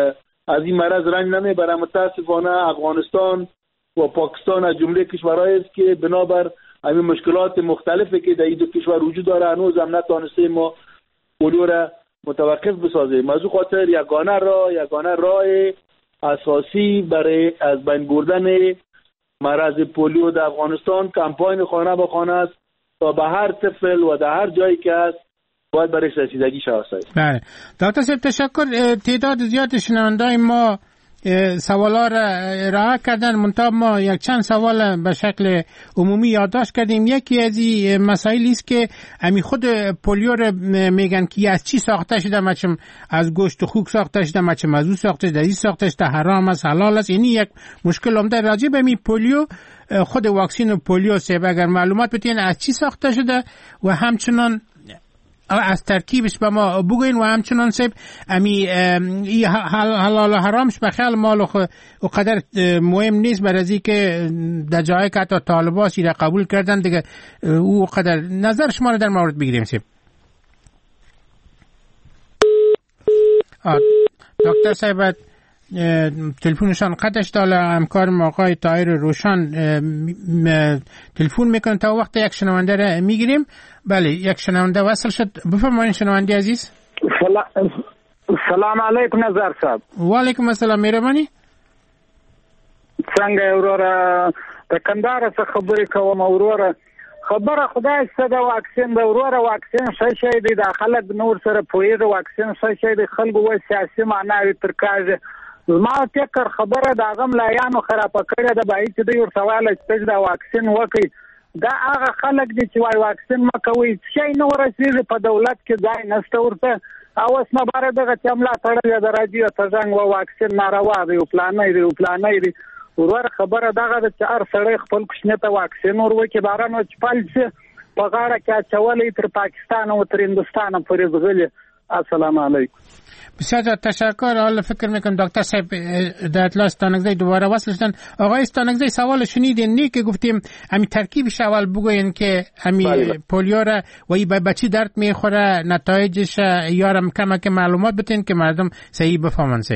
از این مرض رنج نمیبره. متاسفانه افغانستان و پاکستان از جمله کشورهایی است که بنابر همین مشکلات مختلفی که در این دو کشور وجود داره هنوز هم نتوانسته ما پولیو را متوقف بسازیم. از او خاطر یگانه راه یگانه راه اساسی برای از بین بردن مرض پولیو در افغانستان کمپاین خانه به خانه است تا به هر طفل و در هر جایی که است باید برایش رسیدگی شود. بله دکتر صاحب تشکر. تعداد زیاد شنوندای ما سوالا را ارائه کردن، منتها ما یک چند سوال به شکل عمومی یادداشت کردیم. یکی از این مسائلی است که امی خود پولیو را میگن که از چی ساخته شده، مچم از گوشت و خوک ساخته شده، مچم از او ساخته شده، از ساخته شده، حرام است حلال است. یعنی یک مشکل عمده راجع به می پولیو خود واکسین پولیو سه اگر معلومات بتین از چی ساخته شده و همچنان از ترکیبش به ما بگوین و همچنان سب امی حلال و حرامش به خیال مال و قدر مهم نیست، برای از این که در جایی که حتی طالبا سی را قبول کردن دیگه او قدر. نظر شما رو در مورد بگیریم سب. دکتر صاحب تلفونشان قطعش داله، همکار ما آقای طاهر روشن تلفون میکنن تا وقت یک شنونده را میگیریم. بله یک شنونده وصل شد، بفرمایید شنونده عزیز. سلام سلام علیکم نظر صاحب. و علیکم السلام، مهربانی. څنګه وروره د کندهار څخه خبرې کوم. وروره خبره خدای ستاسو د واکسین د وروره واکسین څه شی دی، د خلک نور سره پوهیږي واکسین څه شی دی، خلکو و سیاسي معنی تر کاږي. ما فکر خبره دا غم لایانو خراب کړی د بای چې د یو سوال چې د واکسین وکي دا هغه خلک دي چې وای واکسین مکوي شي نو ورسېږي په دولت کې ځای نشته ورته او اسمه بار دغه چملا تړلې د راډیو ته څنګه و واکسین ناروا دی او پلانې دی او پلانې دی ورور خبره دغه د چار سړی خپل کوښنه ته واکسین ورو کې بارانو چپل چې په غاړه کې چولې تر پاکستان او تر هندستان پورې ځغلي. السلام علیکم. بسیار تشکر. حالا فکر میکنم دکتر صاحب در اطلاع استانگزی دوباره وصل شدن. آقای استانگزی سوال شنیدین نی که گفتیم همین ترکیبش اول بگوین که همین پولیو را و ای بچی درد میخوره نتایجش یارم کمک معلومات بتین که مردم صحیح بفهمن. صاحب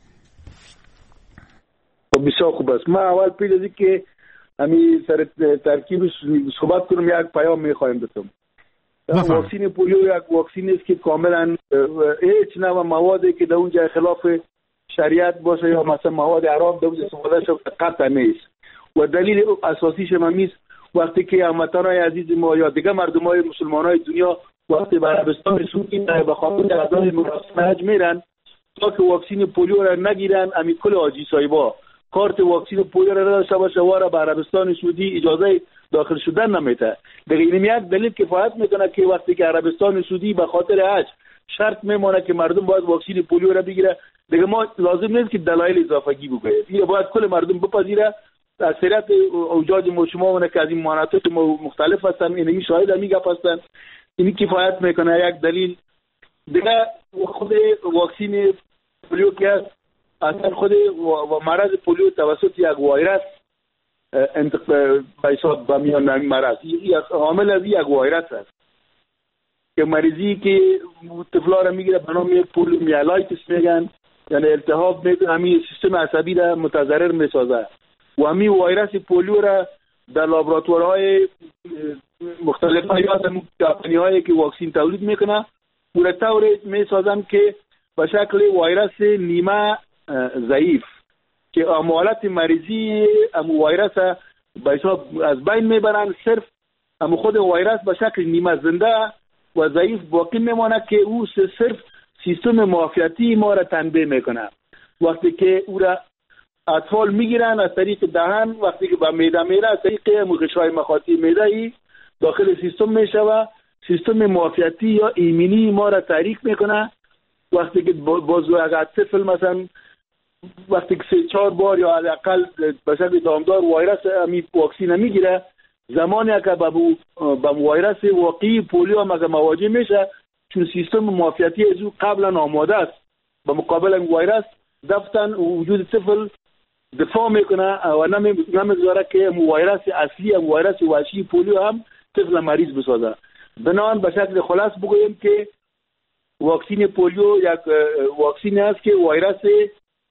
بسیار خوب است. ما اول پیدا که همین سر ترکیبش صحبت کنم، یک پیام میخوایم بتم. واکسین پولیو یک واکسین است که کاملا هیچ نوع موادی که در اونجا خلاف شریعت باشه یا مثلا مواد حرام در اونجا استفاده شده قطع نیست و دلیل اساسیش هم است وقتی که هموطنان عزیز ما یا دیگه مردمای مسلمانای دنیا وقتی به عربستان سعودی به خاطر اعضای مراسم حج میرن تا که واکسین پولیو را نگیرن، همین کل حاجی صاحبا کارت واکسین پولیو را نداشته باشه و به عربستان سعودی اجازه داخل شدن نمیده. دیگه این یک دلیل کفایت میکنه که وقتی که عربستان سعودی به خاطر حج شرط میمونه که مردم باید واکسین پولیو را بگیره، دیگه ما لازم نیست که دلایل اضافه‌گی بگوییم، این باید کل مردم بپذیره. اکثریت اوجاج ما شما اون که از این مناطق مختلف هستن اینمی شاهد همی گپ هستن، این کفایت میکنه. یک دلیل دیگه خود واکسین پولیو که اصلا خود مرض پولیو توسط یک ویروس انتقال بایساد با میان مرض یک عامل از یک ویروس است که مریضی که طفلا را میگیره به نام یک پولیومیالایتس میگن، یعنی التهاب میکنه همین سیستم عصبی را متضرر میسازه و همین ویروس پولیو را در لابراتوارهای مختلف یا کمپانی هایی که واکسین تولید میکنه پورا طور میسازن که به شکل ویروس نیمه ضعیف که حالت مریضی ام ویروس به حساب از بین میبرن، صرف ام خود ویروس به شکل نیمه زنده و ضعیف باقی میمانه که او صرف سیستم معافیتی ما را تنبیه میکنه. وقتی که او را اطفال میگیرن از طریق دهن، وقتی که به معده میره از طریق غشای مخاطی معده ای داخل سیستم میشوه، سیستم معافیتی یا ایمنی ما را تحریک میکنه. وقتی که باز اگر طفل مثلا وقتی که سه چهار بار یا حداقل به شکل دامدار ویروس امی واکسین میگیره، زمانی که به ویروس واقعی پولیو هم اگر مواجه میشه چون سیستم معافیتی از او قبلا آماده است به مقابل این ویروس، دفتن وجود طفل دفاع میکنه و نمیگذاره که ویروس اصلی هم ویروس وحشی پولیو هم طفل مریض بسازه. بنابراین به شکل خلاص بگویم که واکسین پولیو یک واکسین است که ویروس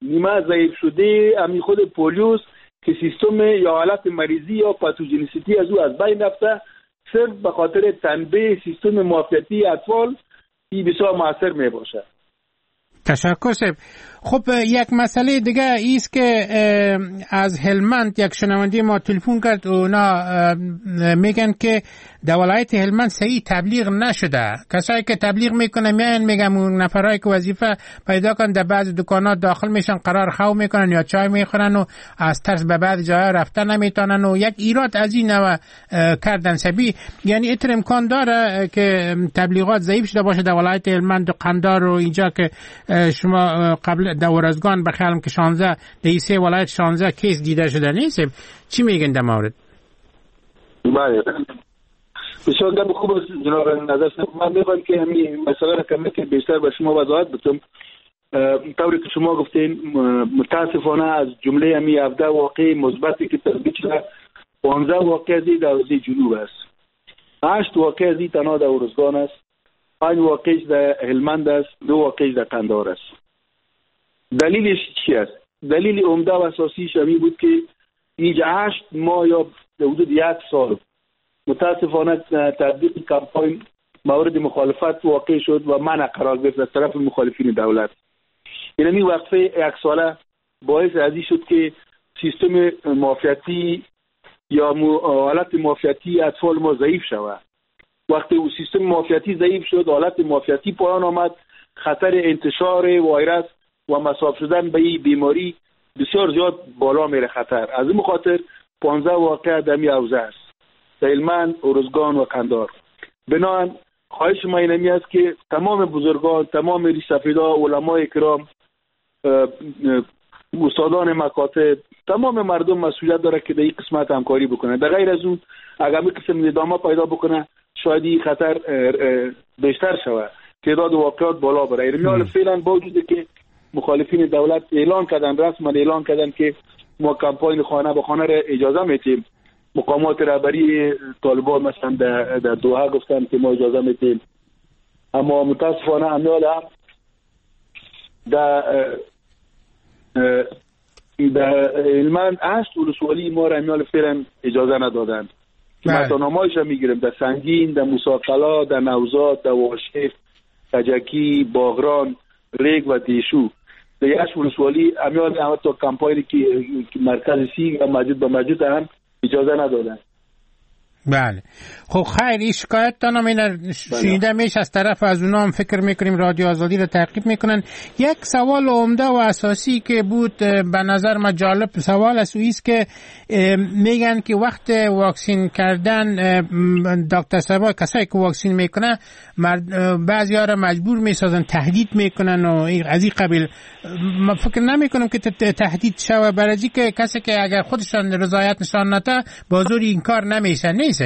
نیمه ضعیف شده همین خود پولیوس که سیستم یا حالت مریضی یا پاتوژنیسیتی از او از بین رفته، صرف به خاطر تنبیه سیستم معافیتی اطفال این بسیار موثر می باشه. تشکر صاحب. خب یک مسئله دیگه ایست که از هلمند یک شنونده ما تلفن کرد، اونا میگن که در ولایت هلمند صحیح تبلیغ نشده. کسایی که تبلیغ میکنن میان میگن اون نفرایی که وظیفه پیدا کردن در بعض دکانات داخل میشن، قرار خو میکنن یا چای میخورن و از ترس به بعض جاها رفتن نمیتونن و یک ایراد از این نوع کردن سبی. یعنی اتر امکان داره که تبلیغات ضعیف شده باشه در ولایت هلمند و قندار و اینجا که شما قبل دورزگان بخیالم که شانزده دیسه ولایت شانزده کیس دیده شده نیست. چی میگن در مورد؟ بله بسیار گم خوب است جناب نظر صاحب. من میخوام که همین مسئله را کمی که بیشتر به شما وضاحت بدم. طوری که شما گفتین متاسفانه از جمله همین هفده واقع مثبتی که تثبیت شده پانزده واقع از در حوزه جنوب است، هشت واقع از تنها در ارزگان است، پنج واقعش در هلمند است، دو واقعش در قندار است. دلیلش چی است؟ دلیل عمده و اساسیش همین بود که اینجا هشت ماه یا حدود یک سال متاسفانه تطبیق کمپاین مورد مخالفت واقع شد و منع قرار گرفت از طرف مخالفین دولت. یعنی وقفه یک ساله باعث ازی شد که سیستم معافیتی یا حالت معافیتی اطفال ما ضعیف شود. وقتی او سیستم معافیتی ضعیف شد، حالت معافیتی پایان آمد، خطر انتشار ویروس و مصاب شدن به این بیماری بسیار زیاد بالا میره خطر. از این خاطر پانزده واقع در می حوزه است، در هلمند، ارزگان و قندار. بنابراین خواهش ما اینمی است که تمام بزرگان، تمام ریشسفیدا، علمای کرام، استادان مکاتب، تمام مردم مسئولیت داره که در این قسمت همکاری بکنه. در غیر از اون اگر می قسم ندامه پیدا بکنه شاید این خطر بیشتر شود، تعداد واقعات بالا بره. یعنی فعلا با وجود که مخالفین دولت اعلان کردن، رسما اعلان کردن که ما کمپاین خانه به خانه را اجازه میتیم، مقامات رهبری طالبان مثلا در, در دوحه گفتن که ما اجازه میتیم، اما متاسفانه امیال هم در در هلمند هشت ولسوالی ما را امیال فعلا اجازه ندادن که متانامایش هم میگیریم در سنگین، در موساقلا، در نوزاد، در واشف، تجکی، باغران، ریگ و دیشو. در یک ولسوالی امیال هم تا کمپاینی که مرکز سی و موجود به موجود هم اجازه ندادن. بله خب خیر، این شکایت تانم این شنیده میشه از طرف از اونا هم فکر میکنیم رادیو آزادی رو تعقیب میکنن. یک سوال عمده و اساسی که بود به نظر ما جالب سوال است ایست که میگن که وقت واکسین کردن دکتر صاحب کسایی که واکسین میکنه بعضی ها را مجبور میسازن، تهدید میکنن و از این قبیل. ما فکر نمیکنم که تهدید شوه برای که کسی که اگر خودشان رضایت نشان نده بازور این کار نمیشه. نیست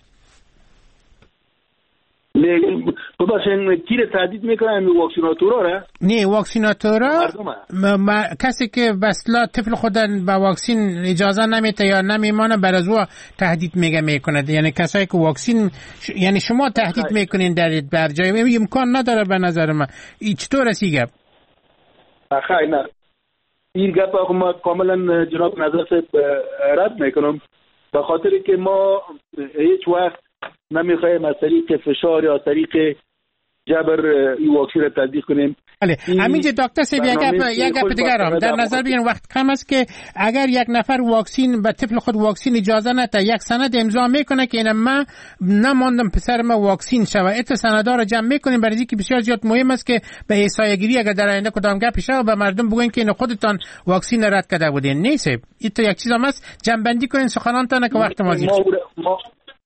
ببخشید کی را تهدید میکنن؟ واکسیناتورا را؟ نه واکسیناتورا م... کسی که بسلا طفل خودن با واکسین اجازه نمیده یا نمیمانه بر از او تهدید میگه میکنه. یعنی کسایی که واکسین ش... یعنی شما تهدید میکنین در بر جای امکان نداره به نظر من. این چطور است این گپ؟ خیر نه این گپ ما کاملا جناب نظر صاحب رد میکنم، به خاطر که ما هیچ وقت نمیخوایم از طریق فشار یا طریق جبر این واکسین را تطبیق کنیم. بله همینجا دکتر صاحب یک گپ یک گپ دیگر هم در نظر بگیرین. وقت کم است که اگر یک نفر واکسین به طفل خود واکسین اجازه نده، یک سند امضا میکنه که اینم من نماندم پسر ما واکسین شوه، ات سندا را جمع میکنیم برای اینکه بسیار زیاد مهم است که به احصایه گیری اگر در آینده کدام گپی شوه به مردم بگوین که این خودتان واکسین رد کرده بودین. نیست این تو یک چیز هم است، جمع بندی کنین سخنانتان که وقت ما زیر ما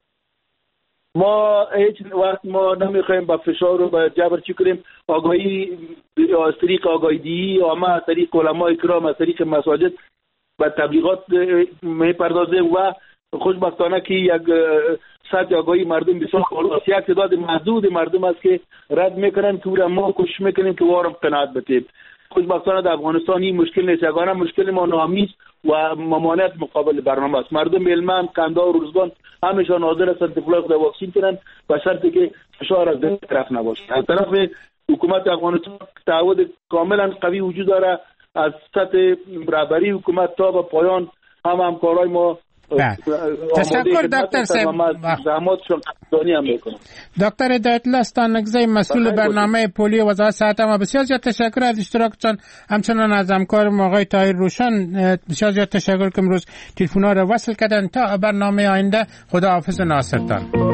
ما هیچ وقت ما نمیخوایم با فشار و با جبر چی کنیم. آگاهی از طریق آگاهی دی یا ما از طریق علمای کرام از طریق مساجد و تبلیغات میپردازیم و خوشبختانه که یک سطح آگاهی مردم بسیار بالا است. یک تعداد محدود مردم است که رد میکنن که او ما کوشش میکنیم که وارم قناعت بدیم. خوشبختانه در افغانستان این مشکل نیست، یگانه مشکل ما ناامنی و ممانعت مقابل برنامه است. مردم هلمند، قندار و ارزگان همیشه حاضر هستند که طفلای خود واکسین کنند به شرطی که فشار از طرف نباشه. از طرف حکومت افغانستان تعهد کاملا قوی وجود داره از سطح رهبری حکومت تا به پایان هم همکارای ما تشکر دکتر صاحب. زحماتشون قدردانی هم میکنم. دکتر هدایت الله استانگزی مسئول برنامه پولیو وزارت صحت ما بسیار زیاد تشکر از اشتراکتان، همچنان از همکار ما آقای طاهر روشن بسیار زیاد تشکر که امروز تلفن‌ها را وصل کردن. تا برنامه آینده خدا حافظ ناصرتان.